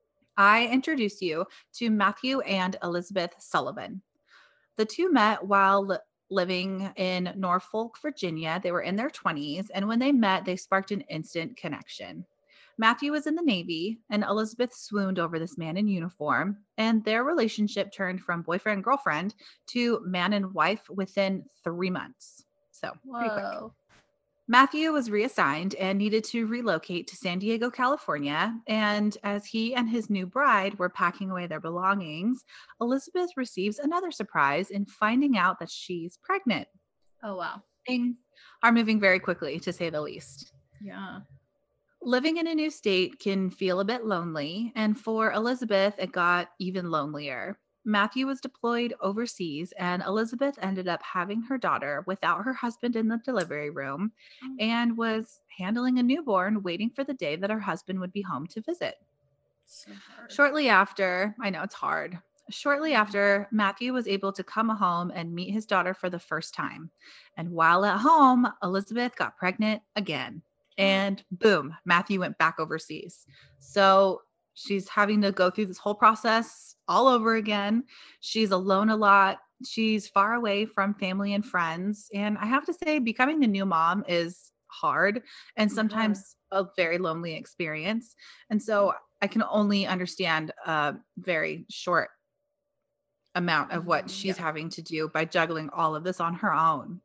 I introduce you to Matthew and Elizabeth Sullivan. The two met while li- living in Norfolk, Virginia. They were in their twenties, and when they met, they sparked an instant connection. Matthew was in the Navy, and Elizabeth swooned over this man in uniform, and their relationship turned from boyfriend and girlfriend to man and wife within three months. So pretty quick. Whoa. Matthew was reassigned and needed to relocate to San Diego, California. And as he and his new bride were packing away their belongings, Elizabeth receives another surprise in finding out that she's pregnant. Oh wow. Things are moving very quickly, to say the least. Yeah. Living in a new state can feel a bit lonely, and for Elizabeth, it got even lonelier. Matthew was deployed overseas, and Elizabeth ended up having her daughter without her husband in the delivery room Oh. and was handling a newborn, waiting for the day that her husband would be home to visit. So hard. Shortly after, I know it's hard. Shortly after, Matthew was able to come home and meet his daughter for the first time. And while at home, Elizabeth got pregnant again. And boom, Matthew went back overseas. So she's having to go through this whole process all over again. She's alone a lot. She's far away from family and friends. And I have to say, becoming the new mom is hard and sometimes a very lonely experience. And so I can only understand a very short amount of what she's Yeah. having to do by juggling all of this on her own.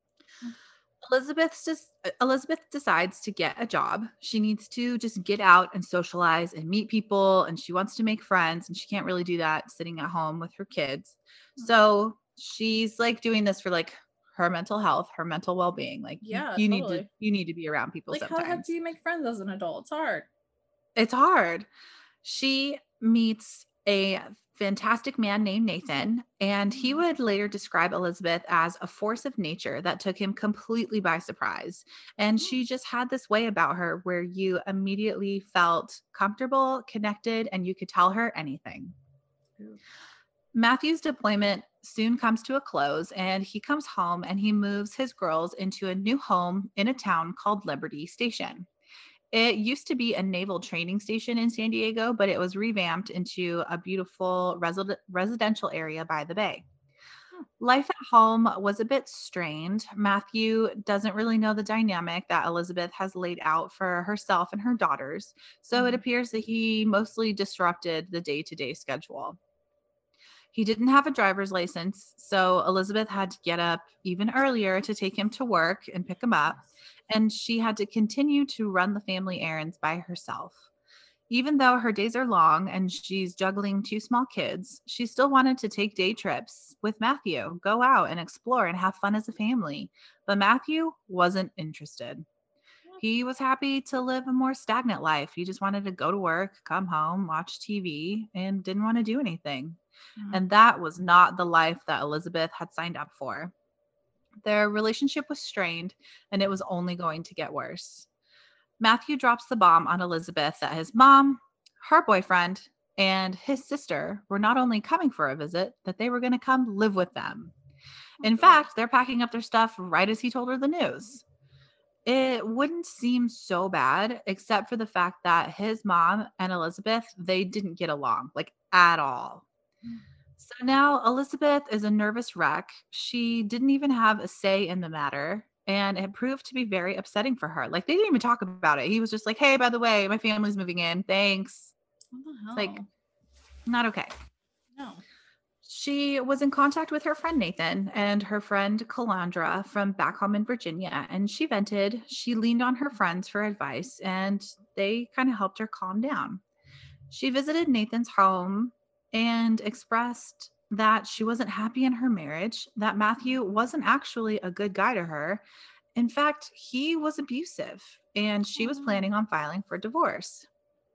Elizabeth just Elizabeth decides to get a job. She needs to just get out and socialize and meet people, and she wants to make friends, and she can't really do that sitting at home with her kids. So she's like doing this for like her mental health, her mental well-being. Like you- Yeah, you, need to totally. you need to be around people Like how the sometimes. heck do you make friends as an adult? It's hard. It's hard. She meets a fantastic man named Nathan, and he would later describe Elizabeth as a force of nature that took him completely by surprise. And she just had this way about her where you immediately felt comfortable, connected, and you could tell her anything. Ooh. Matthew's deployment soon comes to a close, and he comes home and he moves his girls into a new home in a town called Liberty Station. It used to be a naval training station in San Diego, but it was revamped into a beautiful resi- residential area by the bay. Life at home was a bit strained. Matthew doesn't really know the dynamic that Elizabeth has laid out for herself and her daughters, so it Mhm. appears that he mostly disrupted the day to day schedule. He didn't have a driver's license, so Elizabeth had to get up even earlier to take him to work and pick him up, and she had to continue to run the family errands by herself. Even though her days are long and she's juggling two small kids, she still wanted to take day trips with Matthew, go out and explore and have fun as a family. But Matthew wasn't interested. He was happy to live a more stagnant life. He just wanted to go to work, come home, watch T V, and didn't want to do anything. Mm. And that was not the life that Elizabeth had signed up for. Their relationship was strained, and it was only going to get worse. Matthew drops the bomb on Elizabeth that his mom, her boyfriend, and his sister were not only coming for a visit, that they were going to come live with them. In fact, they're packing up their stuff right as he told her the news. It wouldn't seem so bad, except for the fact that his mom and Elizabeth, they didn't get along, like at all. So now Elizabeth is a nervous wreck. She didn't even have a say in the matter, and it proved to be very upsetting for her. Like, they didn't even talk about it. He was just like, hey, by the way, my family's moving in. Thanks. What the hell? It's like, not okay. no. She was in contact with her friend Nathan and her friend Calandra from back home in Virginia, and she vented. She leaned on her friends for advice, and they kind of helped her calm down. She visited Nathan's home and expressed that she wasn't happy in her marriage, that Matthew wasn't actually a good guy to her. In fact, he was abusive, and she was planning on filing for divorce.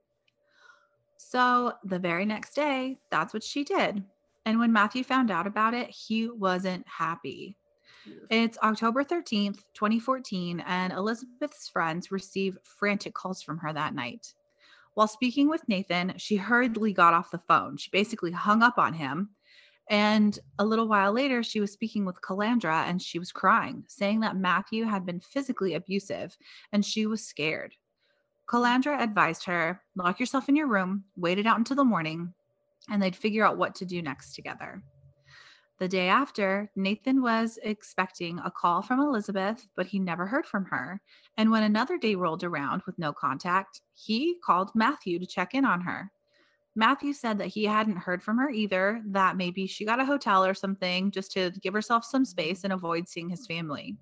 So the very next day, that's what she did. And when Matthew found out about it, he wasn't happy. It's October thirteenth, twenty fourteen, and Elizabeth's friends receive frantic calls from her that night. While speaking with Nathan, she hurriedly got off the phone. She basically hung up on him. And a little while later, she was speaking with Calandra and she was crying, saying that Matthew had been physically abusive and she was scared. Calandra advised her, lock yourself in your room, wait it out until the morning, and they'd figure out what to do next together. The day after, Nathan was expecting a call from Elizabeth, but he never heard from her. And when another day rolled around with no contact, he called Matthew to check in on her. Matthew said that he hadn't heard from her either, that maybe she got a hotel or something just to give herself some space and avoid seeing his family.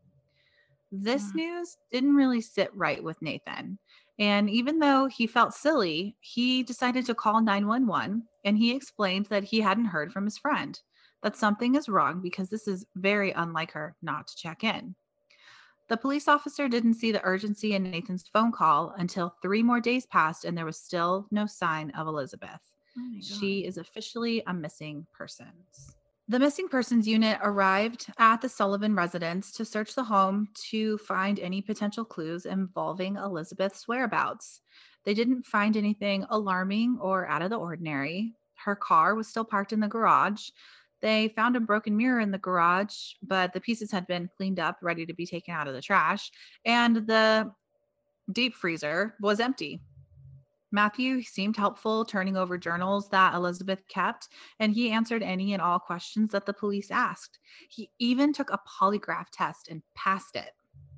This Mm. news didn't really sit right with Nathan. And even though he felt silly, he decided to call nine one one, and he explained that he hadn't heard from his friend, that something is wrong because this is very unlike her not to check in. The police officer didn't see the urgency in Nathan's phone call until three more days passed and there was still no sign of Elizabeth. Oh my God. She is officially a missing person. The missing persons unit arrived at the Sullivan residence to search the home to find any potential clues involving Elizabeth's whereabouts. They didn't find anything alarming or out of the ordinary. Her car was still parked in the garage. They found a broken mirror in the garage, but the pieces had been cleaned up, ready to be taken out of the trash, and the deep freezer was empty. Matthew seemed helpful, turning over journals that Elizabeth kept, and he answered any and all questions that the police asked. He even took a polygraph test and passed it.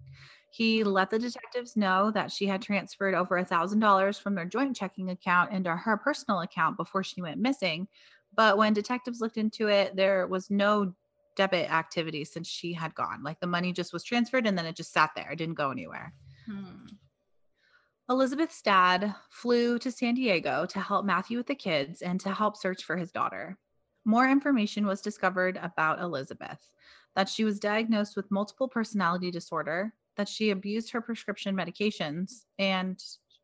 He let the detectives know that she had transferred over one thousand dollars from their joint checking account into her personal account before she went missing. But when detectives looked into it, there was no debit activity since she had gone. Like, the money just was transferred and then it just sat there. It didn't go anywhere. Hmm. Elizabeth's dad flew to San Diego to help Matthew with the kids and to help search for his daughter. More information was discovered about Elizabeth, that she was diagnosed with multiple personality disorder, that she abused her prescription medications, and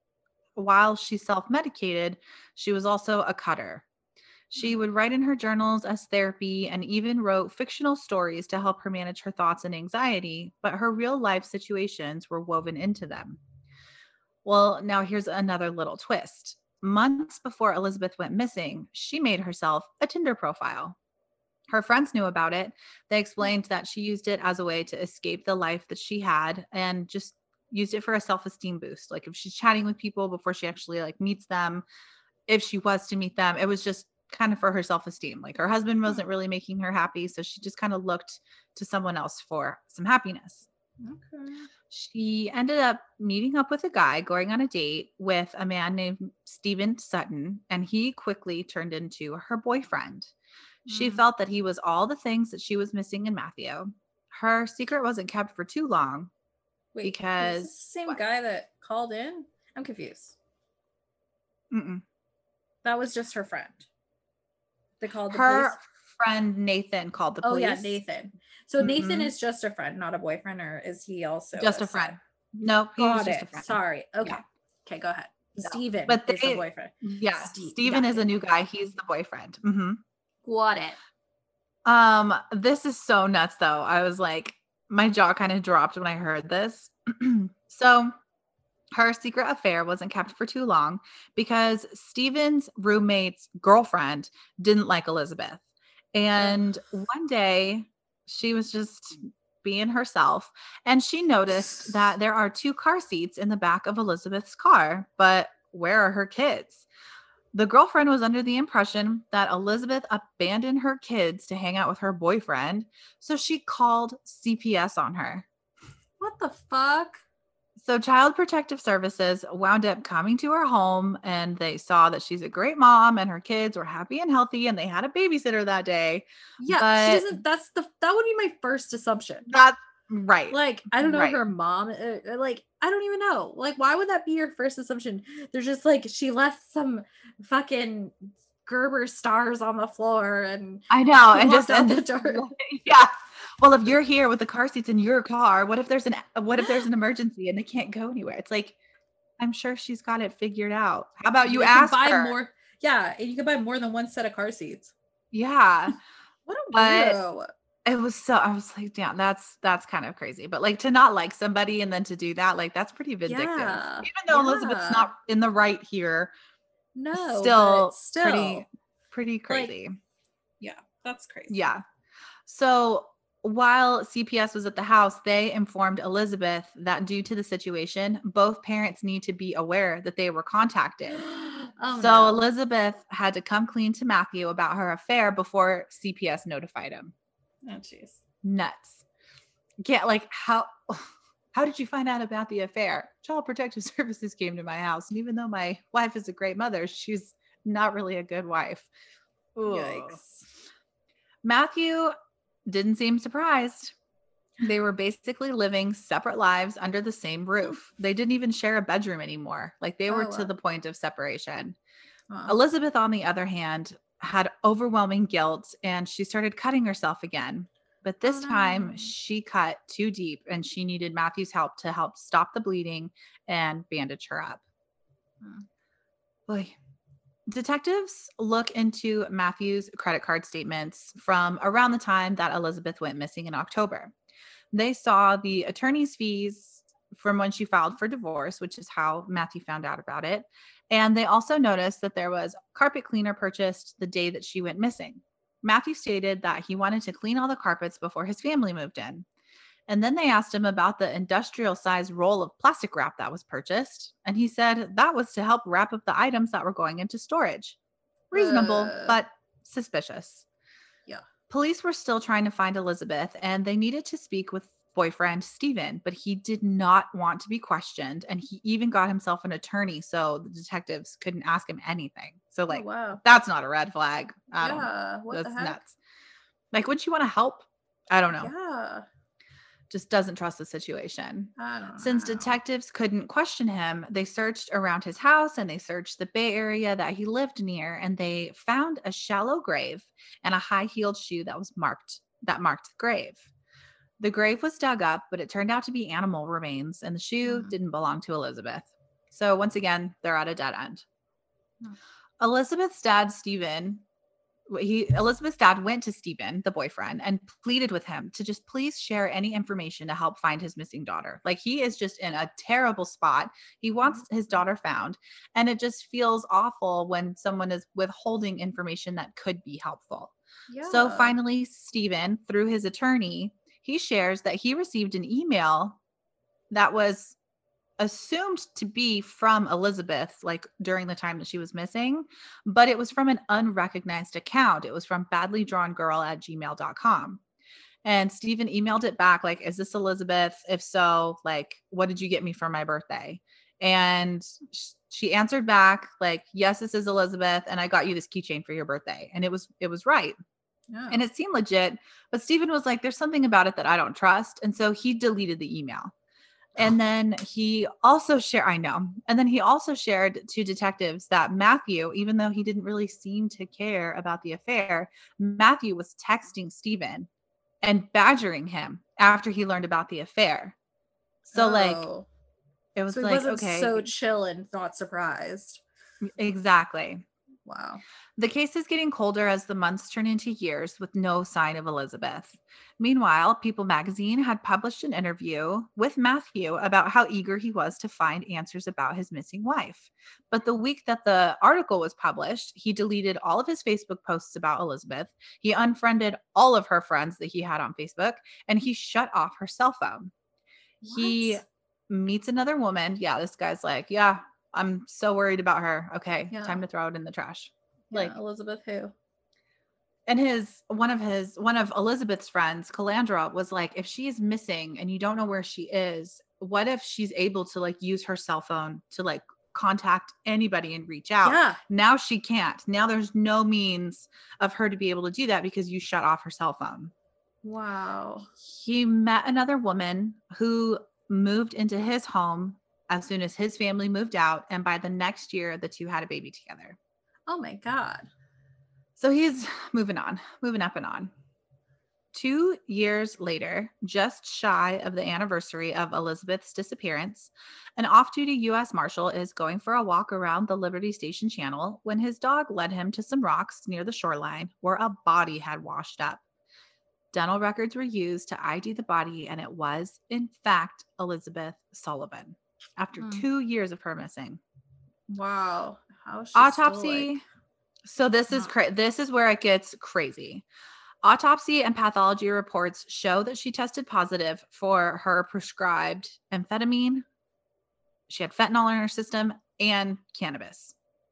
while she self-medicated, she was also a cutter. She would write in her journals as therapy and even wrote fictional stories to help her manage her thoughts and anxiety, but her real life situations were woven into them. Well, now here's another little twist. Months before Elizabeth went missing, she made herself a Tinder profile. Her friends knew about it. They explained that she used it as a way to escape the life that she had and just used it for a self-esteem boost. Like, if she's chatting with people before she actually like meets them, if she was to meet them, it was just kind of for her self-esteem. Like her husband wasn't really making her happy. So she just kind of looked to someone else for some happiness. Okay. She ended up meeting up with a guy, going on a date with a man named Stephen Sutton, and he quickly turned into her boyfriend. She Mm. felt that he was all the things that she was missing in Matthew. Her secret wasn't kept for too long. Wait, because- is this the same what? guy that called in? I'm confused. Mm-mm. That was just her friend. They called the Her police. friend Nathan called the Oh police. yeah, Nathan. So Nathan Mhm. is just a friend, not a boyfriend, or is he also Just a side? friend. No, he was Got just it. a friend. Sorry. Okay. Yeah. Okay, go ahead. No. Steven But is the they- boyfriend. Yeah, Ste- Stephen got is a it. new guy. He's the boyfriend. hmm Got it. Um, this is so nuts though. I was like, my jaw kind of dropped when I heard this. So her secret affair wasn't kept for too long because Stephen's roommate's girlfriend didn't like Elizabeth. And one day she was just being herself and she noticed that there are two car seats in the back of Elizabeth's car, but where are her kids? The girlfriend was under the impression that Elizabeth abandoned her kids to hang out with her boyfriend, so she called C P S on her. What the fuck? So Child Protective Services wound up coming to her home and they saw that she's a great mom and her kids were happy and healthy and they had a babysitter that day. Yeah, But- she doesn't. That's the. That would be my first assumption. That's right. Like, I don't know Right. her mom. uh, Like, I don't even know. Like, why would that be your first assumption? They're just like she left some fucking Gerber stars on the floor and I know. She And walked just out and the this- door. yeah. Well, if you're here with the car seats in your car, what if there's an what if there's an emergency and they can't go anywhere? It's like, I'm sure she's got it figured out. How about you can ask buy her? more. Yeah, and you can buy more than one set of car seats. Yeah. What a But- weirdo. It was so I was like, damn, that's that's kind of crazy. But like to not like somebody and then to do that, like that's pretty vindictive. Yeah, Even though Elizabeth's yeah. not in the right here, No, still, but still, pretty pretty crazy. yeah, that's crazy. Yeah. So while C P S was at the house, they informed Elizabeth that due to the situation, both parents need to be aware that they were contacted. Oh, so no. Elizabeth had to come clean to Matthew about her affair before C P S notified him. Oh, jeez. Nuts. Yeah, like how how did you find out about the affair? Child Protective Services came to my house, and even though my wife is a great mother, she's not really a good wife. Ugh. Yikes. Matthew didn't seem surprised. They were basically living separate lives under the same roof. They didn't even share a bedroom anymore. Like they were Oh, to wow. the point of separation. Wow. Elizabeth, on the other hand, had overwhelming guilt and she started cutting herself again. But this Oh, time no. she cut too deep and she needed Matthew's help to help stop the bleeding and bandage her up. Hmm. Boy. Detectives look into Matthew's credit card statements from around the time that Elizabeth went missing in October. They saw the attorney's fees from when she filed for divorce, which is how Matthew found out about it. And they also noticed that there was carpet cleaner purchased the day that she went missing. Matthew stated that he wanted to clean all the carpets before his family moved in. And then they asked him about the industrial sized roll of plastic wrap that was purchased. And he said that was to help wrap up the items that were going into storage. Reasonable, Uh. but suspicious. Yeah. Police were still trying to find Elizabeth and they needed to speak with boyfriend Stephen, but he did not want to be questioned. And he even got himself an attorney so the detectives couldn't ask him anything. So, like, oh, wow. that's not a red flag. I don't know. Yeah. What That's the heck? nuts. Like, would you want to help? I don't know. Yeah. Just doesn't trust the situation. I don't Since know. detectives couldn't question him, they searched around his house and they searched the Bay Area that he lived near, and they found a shallow grave and a high-heeled shoe that was marked that marked the grave. The grave was dug up, but it turned out to be animal remains, and the shoe Hmm. didn't belong to Elizabeth. So once again, they're at a dead end. Hmm. Elizabeth's dad, Stephen, he Elizabeth's dad went to Stephen, the boyfriend, and pleaded with him to just please share any information to help find his missing daughter. Like he is just in a terrible spot. He wants his daughter found, and it just feels awful when someone is withholding information that could be helpful. Yeah. So finally, Stephen, through his attorney, he shares that he received an email that was assumed to be from Elizabeth, like during the time that she was missing, but it was from an unrecognized account. It was from badly drawn girl at gmail dot com. And Stephen emailed it back like, is this Elizabeth? If so, like, what did you get me for my birthday? And sh- she answered back like, yes, this is Elizabeth. And I got you this keychain for your birthday. And it was, it was right. Yeah. And it seemed legit, but Stephen was like, there's something about it that I don't trust. And so he deleted the email. And then he also shared, I know. And then he also shared to detectives that Matthew, even though he didn't really seem to care about the affair, Matthew was texting Stephen and badgering him after he learned about the affair. So oh. like, it was so he like, wasn't okay. so chill and not surprised. Exactly. Wow. The case is getting colder as the months turn into years with no sign of Elizabeth. Meanwhile, People magazine had published an interview with Matthew about how eager he was to find answers about his missing wife. But the week that the article was published, he deleted all of his Facebook posts about Elizabeth. He unfriended all of her friends that he had on Facebook, and he shut off her cell phone. What? He meets another woman. Yeah, this guy's like, yeah, I'm so worried about her. Okay, Yeah. time to throw it in the trash. Yeah, Like Elizabeth who? And his one of his one of Elizabeth's friends, Calandra, was like, if she is missing and you don't know where she is, what if she's able to like use her cell phone to like contact anybody and reach out? Yeah. Now she can't. Now there's no means of her to be able to do that because you shut off her cell phone. Wow. He met another woman who moved into his home as soon as his family moved out, and by the next year, the two had a baby together. Oh my God. So he's moving on, moving up and on. Two years later, just shy of the anniversary of Elizabeth's disappearance, an off-duty U S Marshal is going for a walk around the Liberty Station Channel when his dog led him to some rocks near the shoreline where a body had washed up. Dental records were used to I D the body, and it was, in fact, Elizabeth Sullivan, after Hmm. two years of her missing. Wow. How is she Autopsy. still, like, So this is not- cra- this is where it gets crazy. Autopsy and pathology reports show that she tested positive for her prescribed amphetamine. She had fentanyl in her system and cannabis.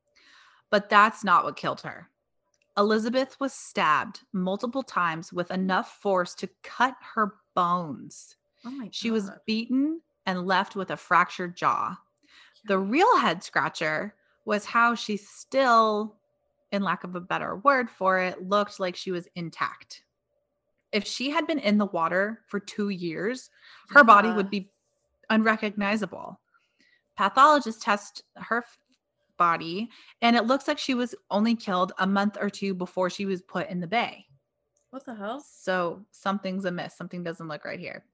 But that's not what killed her. Elizabeth was stabbed multiple times with enough force to cut her bones. Oh my She was God. beaten and left with a fractured jaw. The real head scratcher was how she still, in lack of a better word for it, looked like she was intact. If she had been in the water for two years, her body Yeah. would be unrecognizable. Pathologists test her f- body, and it looks like she was only killed a month or two before she was put in the bay. What the hell? So something's amiss. Something doesn't look right here.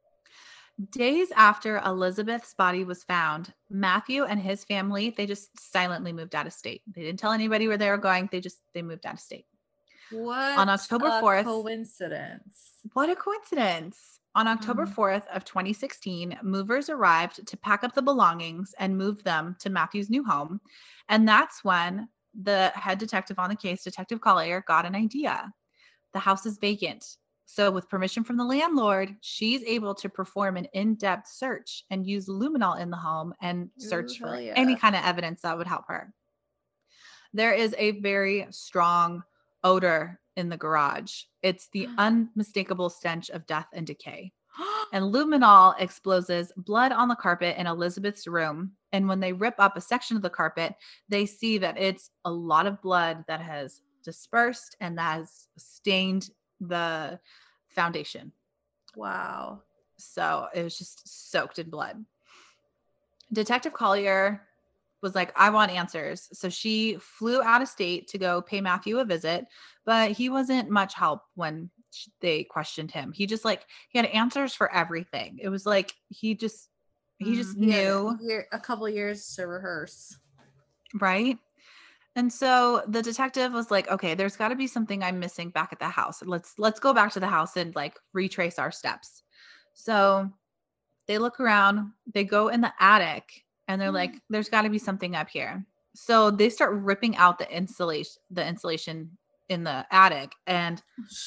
Days after Elizabeth's body was found, Matthew and his family, they just silently moved out of state. They didn't tell anybody where they were going. They just, they moved out of state. What On October a fourth coincidence. What a coincidence. On October Mhm. fourth of twenty sixteen, movers arrived to pack up the belongings and move them to Matthew's new home. And that's when the head detective on the case, Detective Collier, got an idea. The house is vacant. So with permission from the landlord, she's able to perform an in-depth search and use luminol in the home and search Ooh, for hell yeah. any kind of evidence that would help her. There is a very strong odor in the garage. It's the unmistakable stench of death and decay. And luminol exposes blood on the carpet in Elizabeth's room. And when they rip up a section of the carpet, they see that it's a lot of blood that has dispersed and that has stained the foundation. Wow. So it was just soaked in blood. Detective Collier was like, I want answers. So she flew out of state to go pay Matthew a visit, but he wasn't much help when sh- they questioned him. He just like, he had answers for everything. It was like, he just, he just Mm, he had knew. a, year, a couple years to rehearse. Right. And so the detective was like, okay, there's got to be something I'm missing back at the house. Let's, let's go back to the house and like retrace our steps. So they look around, they go in the attic, and they're like, there's got to be something up here. So they start ripping out the insulation, the insulation in the attic. And Shit.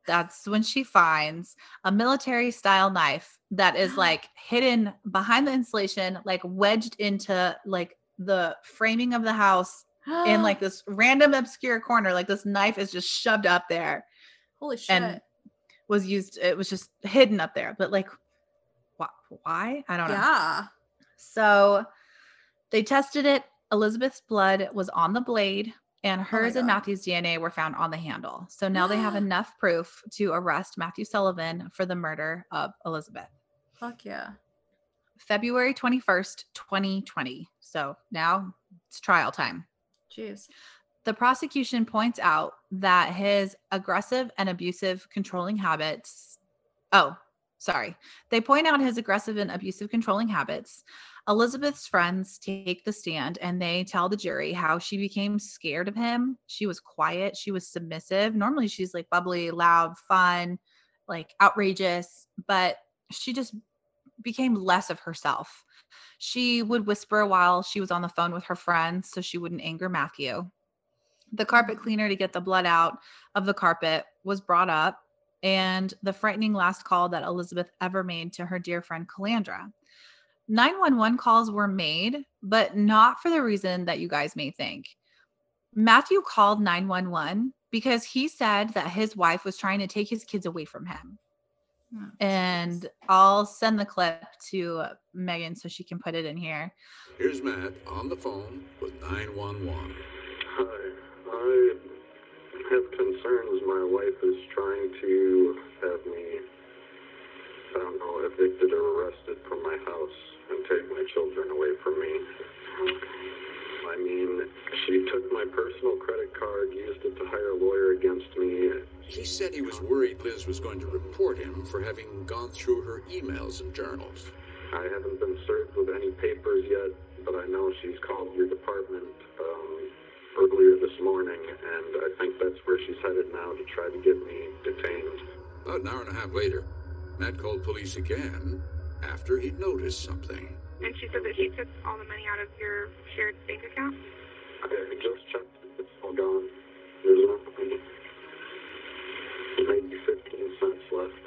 That's when she finds a military style knife that is like hidden behind the insulation, like wedged into like the framing of the house in like this random obscure corner. Like this knife is just shoved up there. Holy shit. And was used, it was just hidden up there. But like, wh- why? I don't know. Yeah. So they tested it. Elizabeth's blood was on the blade. And hers my and God. Matthew's D N A were found on the handle. So now they have enough proof to arrest Matthew Sullivan for the murder of Elizabeth. Fuck yeah. February twenty-first, twenty twenty. So now it's trial time. Jeez. The prosecution points out that his aggressive and abusive controlling habits. Oh, sorry. They point out his aggressive and abusive controlling habits. Elizabeth's friends take the stand and they tell the jury how she became scared of him. She was quiet. She was submissive. Normally she's like bubbly, loud, fun, like outrageous, but she just became less of herself. She would whisper while she was on the phone with her friends so she wouldn't anger Matthew. The carpet cleaner to get the blood out of the carpet was brought up, and the frightening last call that Elizabeth ever made to her dear friend Calandra. nine one one calls were made, but not for the reason that you guys may think. Matthew called nine one one because he said that his wife was trying to take his kids away from him. Oh, And I'll send the clip to Megan so she can put it in here. Here's Matt on the phone with nine one one. Hi, I have concerns. My wife is trying to have me, I don't know, evicted or arrested from my house and take my children away from me. I mean, she took my personal credit card, used it to hire a lawyer against me. He said he was worried Liz was going to report him for having gone through her emails and journals. I haven't been served with any papers yet, but I know she's called your department um, earlier this morning, and I think that's where she's headed now to try to get me detained. About an hour and a half later, Matt called police again after he'd noticed something. And she said that she took all the money out of your shared bank account? I just checked. It's all gone. There's nothing. Maybe fifteen cents left.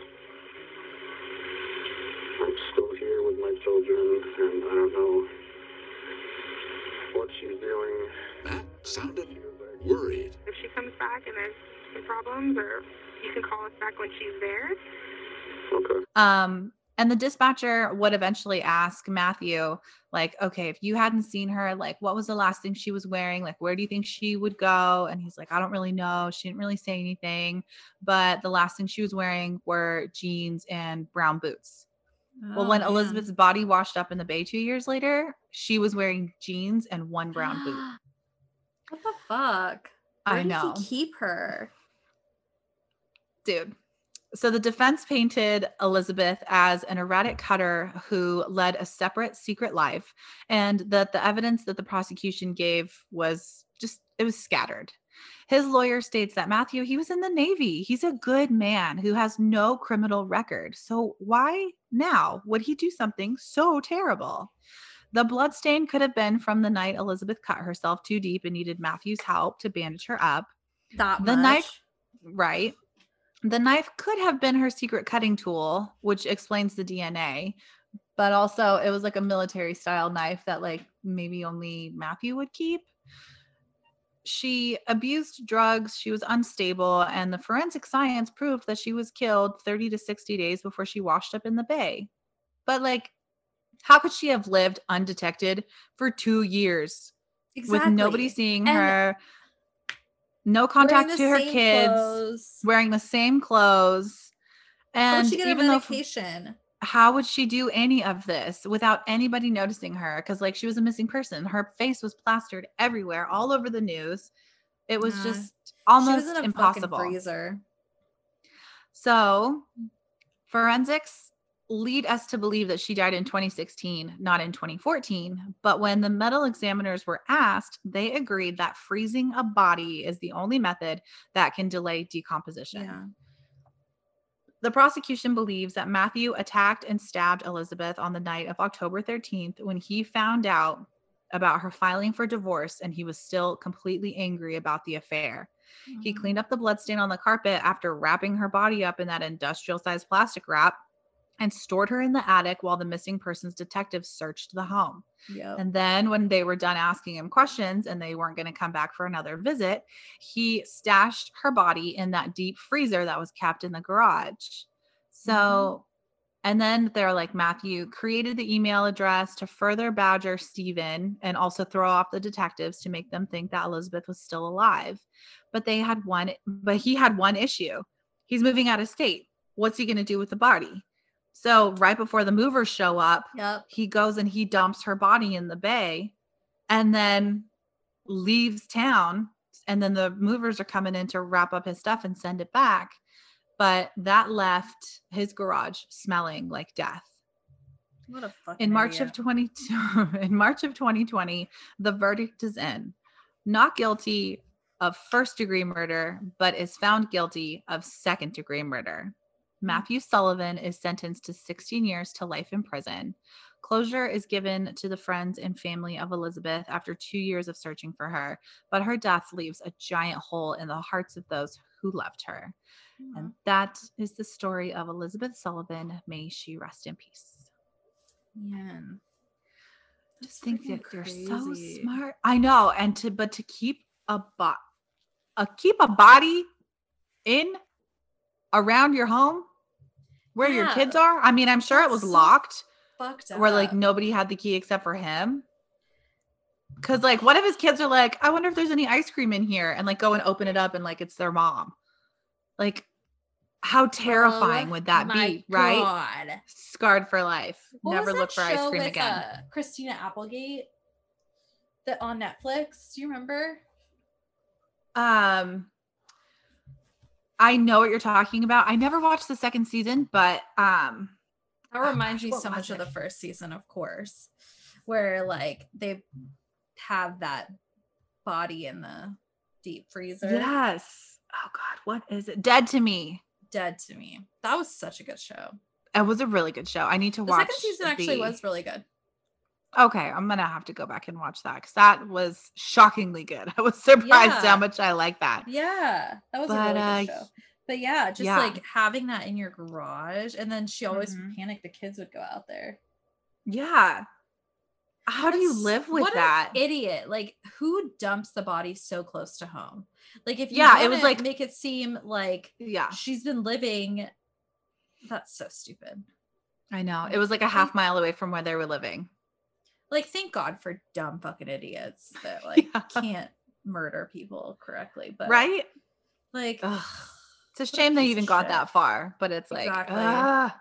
I'm still here with my children, and I don't know what she's doing. Matt sounded worried. If she comes back and there's some problems, or you can call us back when she's there. Okay. Um, and the dispatcher would eventually ask Matthew, like, okay, if you hadn't seen her, like, what was the last thing she was wearing? Like, where do you think she would go? And he's like, I don't really know. She didn't really say anything, but the last thing she was wearing were jeans and brown boots. Oh, Well, when man. Elizabeth's body washed up in the bay two years later, she was wearing jeans and one brown boot. What the fuck? Where I did know. he keep her? Dude. So the defense painted Elizabeth as an erratic cutter who led a separate secret life, and that the evidence that the prosecution gave was just, it was scattered. His lawyer states that Matthew, he was in the Navy. He's a good man who has no criminal record. So why now would he do something so terrible? The bloodstain could have been from the night Elizabeth cut herself too deep and needed Matthew's help to bandage her up. That The much? knife, right? The knife could have been her secret cutting tool, which explains the D N A, but also it was like a military style knife that like maybe only Matthew would keep. She abused drugs, she was unstable, and the forensic science proved that she was killed thirty to sixty days before she washed up in the bay. But like, how could she have lived undetected for two years Exactly. with nobody seeing And her? No wearing contact the to her same kids, clothes. wearing the same clothes. How And would she get her even though, medication? how would she do any of this without anybody noticing her? Because like she was a missing person. Her face was plastered everywhere, all over the news. It was Yeah. just She almost was in a impossible. fucking freezer. So forensics lead us to believe that she died in twenty sixteen, not in twenty fourteen. But when the medical examiners were asked, they agreed that freezing a body is the only method that can delay decomposition. Yeah. The prosecution believes that Matthew attacked and stabbed Elizabeth on the night of October thirteenth when he found out about her filing for divorce and he was still completely angry about the affair. He Mhm. cleaned up the bloodstain on the carpet after wrapping her body up in that industrial sized plastic wrap and stored her in the attic while the missing persons detectives searched the home. Yep. And then when they were done asking him questions and they weren't going to come back for another visit, he stashed her body in that deep freezer that was kept in the garage. So, Mhm. and then they're like, Matthew created the email address to further badger Stephen and also throw off the detectives to make them think that Elizabeth was still alive. But they had one, but he had one issue. He's moving out of state. What's he going to do with the body? So right before the movers show up, Yep. he goes and he dumps her body in the bay and then leaves town. And then the movers are coming in to wrap up his stuff and send it back. But that left his garage smelling like death. What a fucking In March idiot. of twenty-two, in March of twenty twenty, the verdict is in. Not guilty of first degree murder, but is found guilty of second degree murder. Matthew Sullivan is sentenced to sixteen years to life in prison. Closure is given to the friends and family of Elizabeth after two years of searching for her, but her death leaves a giant hole in the hearts of those who loved her. Aw. And that is the story of Elizabeth Sullivan. May she rest in peace. Man. Just think freaking that they're so crazy. smart. I know, and to but to keep a bo- a keep a body in around your home where your Yeah. kids are. I mean, I'm sure it That's was so locked, Fucked up. where like nobody had the key except for him. Because like, what if his kids are like, I wonder if there's any ice cream in here, and like go and open it up, and like it's their mom. Like, how terrifying Oh would that my be, right? God. Scarred for life. What Never was that look for ice show cream with, again. Uh, Christina Applegate that on Netflix. Do you remember? Um, I know what you're talking about. I never watched the second season, but um, That oh reminds gosh, me what so was much of it? the first season, of course, where like they have that body in the deep freezer. Yes. Oh God, what is it? Dead to Me. Dead to Me. That was such a good show. It was a really good show. I need to The watch. second season actually the- was really good. Okay, I'm gonna have to go back and watch that because that was shockingly good. I was surprised Yeah. how much I like that. Yeah, that was But, a really uh, good show. But yeah, just yeah. like having that in your garage, and then she always Mhm. panicked the kids would go out there. Yeah. How do you That's- live with what that? An idiot! Like, who dumps the body so close to home? Like, if you Yeah, it was wanna like- make it seem like Yeah, she's been living. That's so stupid. I know. It was like a half mile away from where they were living. Like, thank God for dumb fucking idiots that like Yeah. can't murder people correctly. But Right? like, Ugh. It's a What a shame they piece even of got shit. that far, but it's like, Exactly. ah.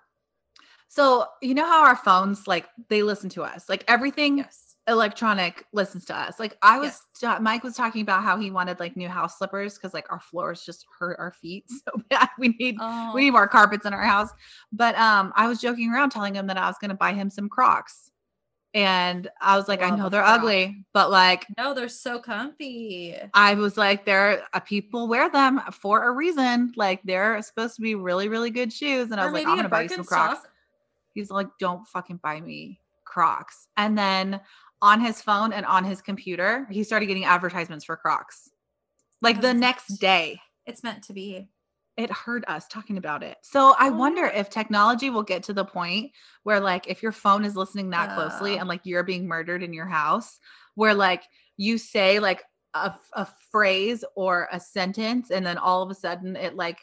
So you know how our phones, like, they listen to us, like everything yes, electronic listens to us. Like I was, Yes. ta- Mike was talking about how he wanted like new house slippers because like our floors just hurt our feet so bad. We need oh, we need more carpets in our house. But um, I was joking around telling him that I was going to buy him some Crocs, and I was like, I Love know a they're Croc. ugly, but like. no, they're so comfy. I was like, there are people wear them for a reason. Like they're supposed to be really, really good shoes. And I Or was like, maybe I'm a gonna buy you some Crocs. Birkenstock. He's like, don't fucking buy me Crocs. And then on his phone and on his computer, he started getting advertisements for Crocs. Like the Because next day. It's meant to be. It hurt us talking about it. So I Oh, wonder yeah. if technology will get to the point where like if your phone is listening that closely Uh. and like you're being murdered in your house, where like you say like a, a phrase or a sentence and then all of a sudden it like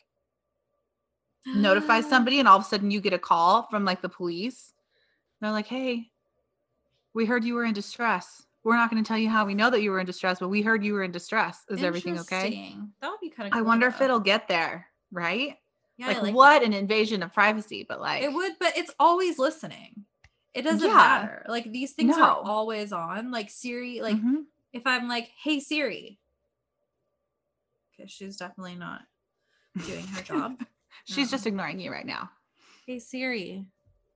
notifies somebody and all of a sudden you get a call from like the police. They're like, hey, we heard you were in distress. We're not going to tell you how we know that you were in distress, but we heard you were in distress. Is everything okay? Interesting. That would be kind of. I wonder if it'll get there, right? Yeah, like, I like what that. an invasion of privacy, but like It would, but it's always listening. It doesn't Yeah. matter. Like these things No. are always on. Like Siri, like Mhm. if I'm like, "Hey Siri," okay, she's definitely not doing her job. She's No. just ignoring you right now. Hey Siri,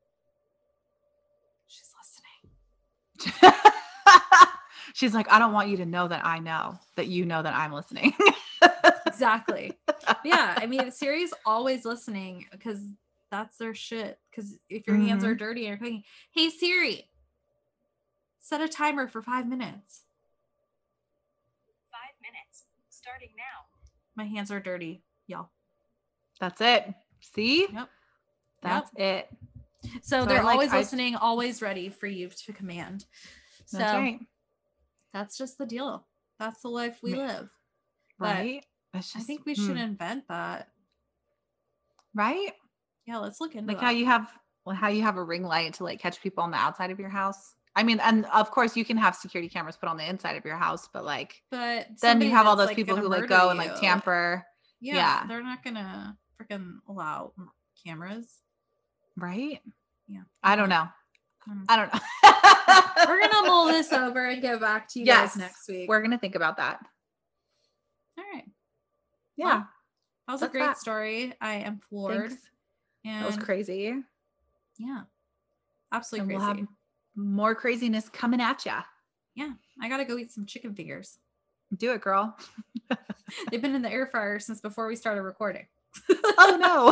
she's listening. She's like, I don't want you to know that I know that you know that I'm listening. Exactly. Yeah, I mean Siri's always listening because that's their shit. Because if your hands are dirty and you're cooking, hey Siri, set a timer for five minutes. Five minutes, starting now. My hands are dirty, y'all. That's it. See? Yep. That's Yep. it. So, So they're I like- always I- listening, always ready for you to command. So That's right. that's just the deal. That's the life we Ma- live. But Right? It's I just, think we should hmm. invent that. Right? Yeah, let's look into Like that. how you have well, how you have a ring light to like catch people on the outside of your house. I mean, and of course you can have security cameras put on the inside of your house, but like but then somebody you have all that's, those like, people gonna who like murder go and like you. tamper. Yeah, yeah. they're not gonna freaking allow m- cameras. Right? Yeah, I don't know. Mm. I don't know. We're gonna mull this over and get back to you Yes, guys next week. We're gonna think about that. All right. Yeah. Well, that was a that's great that. story. I am floored. Thanks. And That was crazy. yeah, absolutely And crazy. we'll have more craziness coming at ya. Yeah, I gotta go eat some chicken fingers. Do it, girl. They've been in the air fryer since before we started recording. Oh no.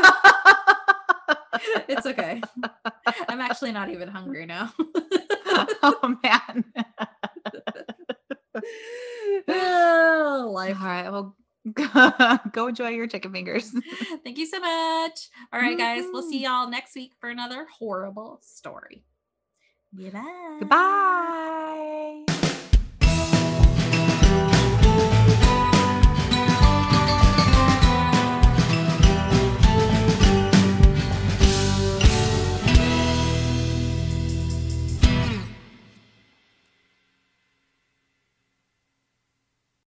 It's okay. I'm actually not even hungry now. Oh man. Oh, life. All right. Well, go enjoy your chicken fingers. Thank you so much. All right, guys. We'll see Woohoo. y'all next week for another horrible story. Goodbye. Goodbye.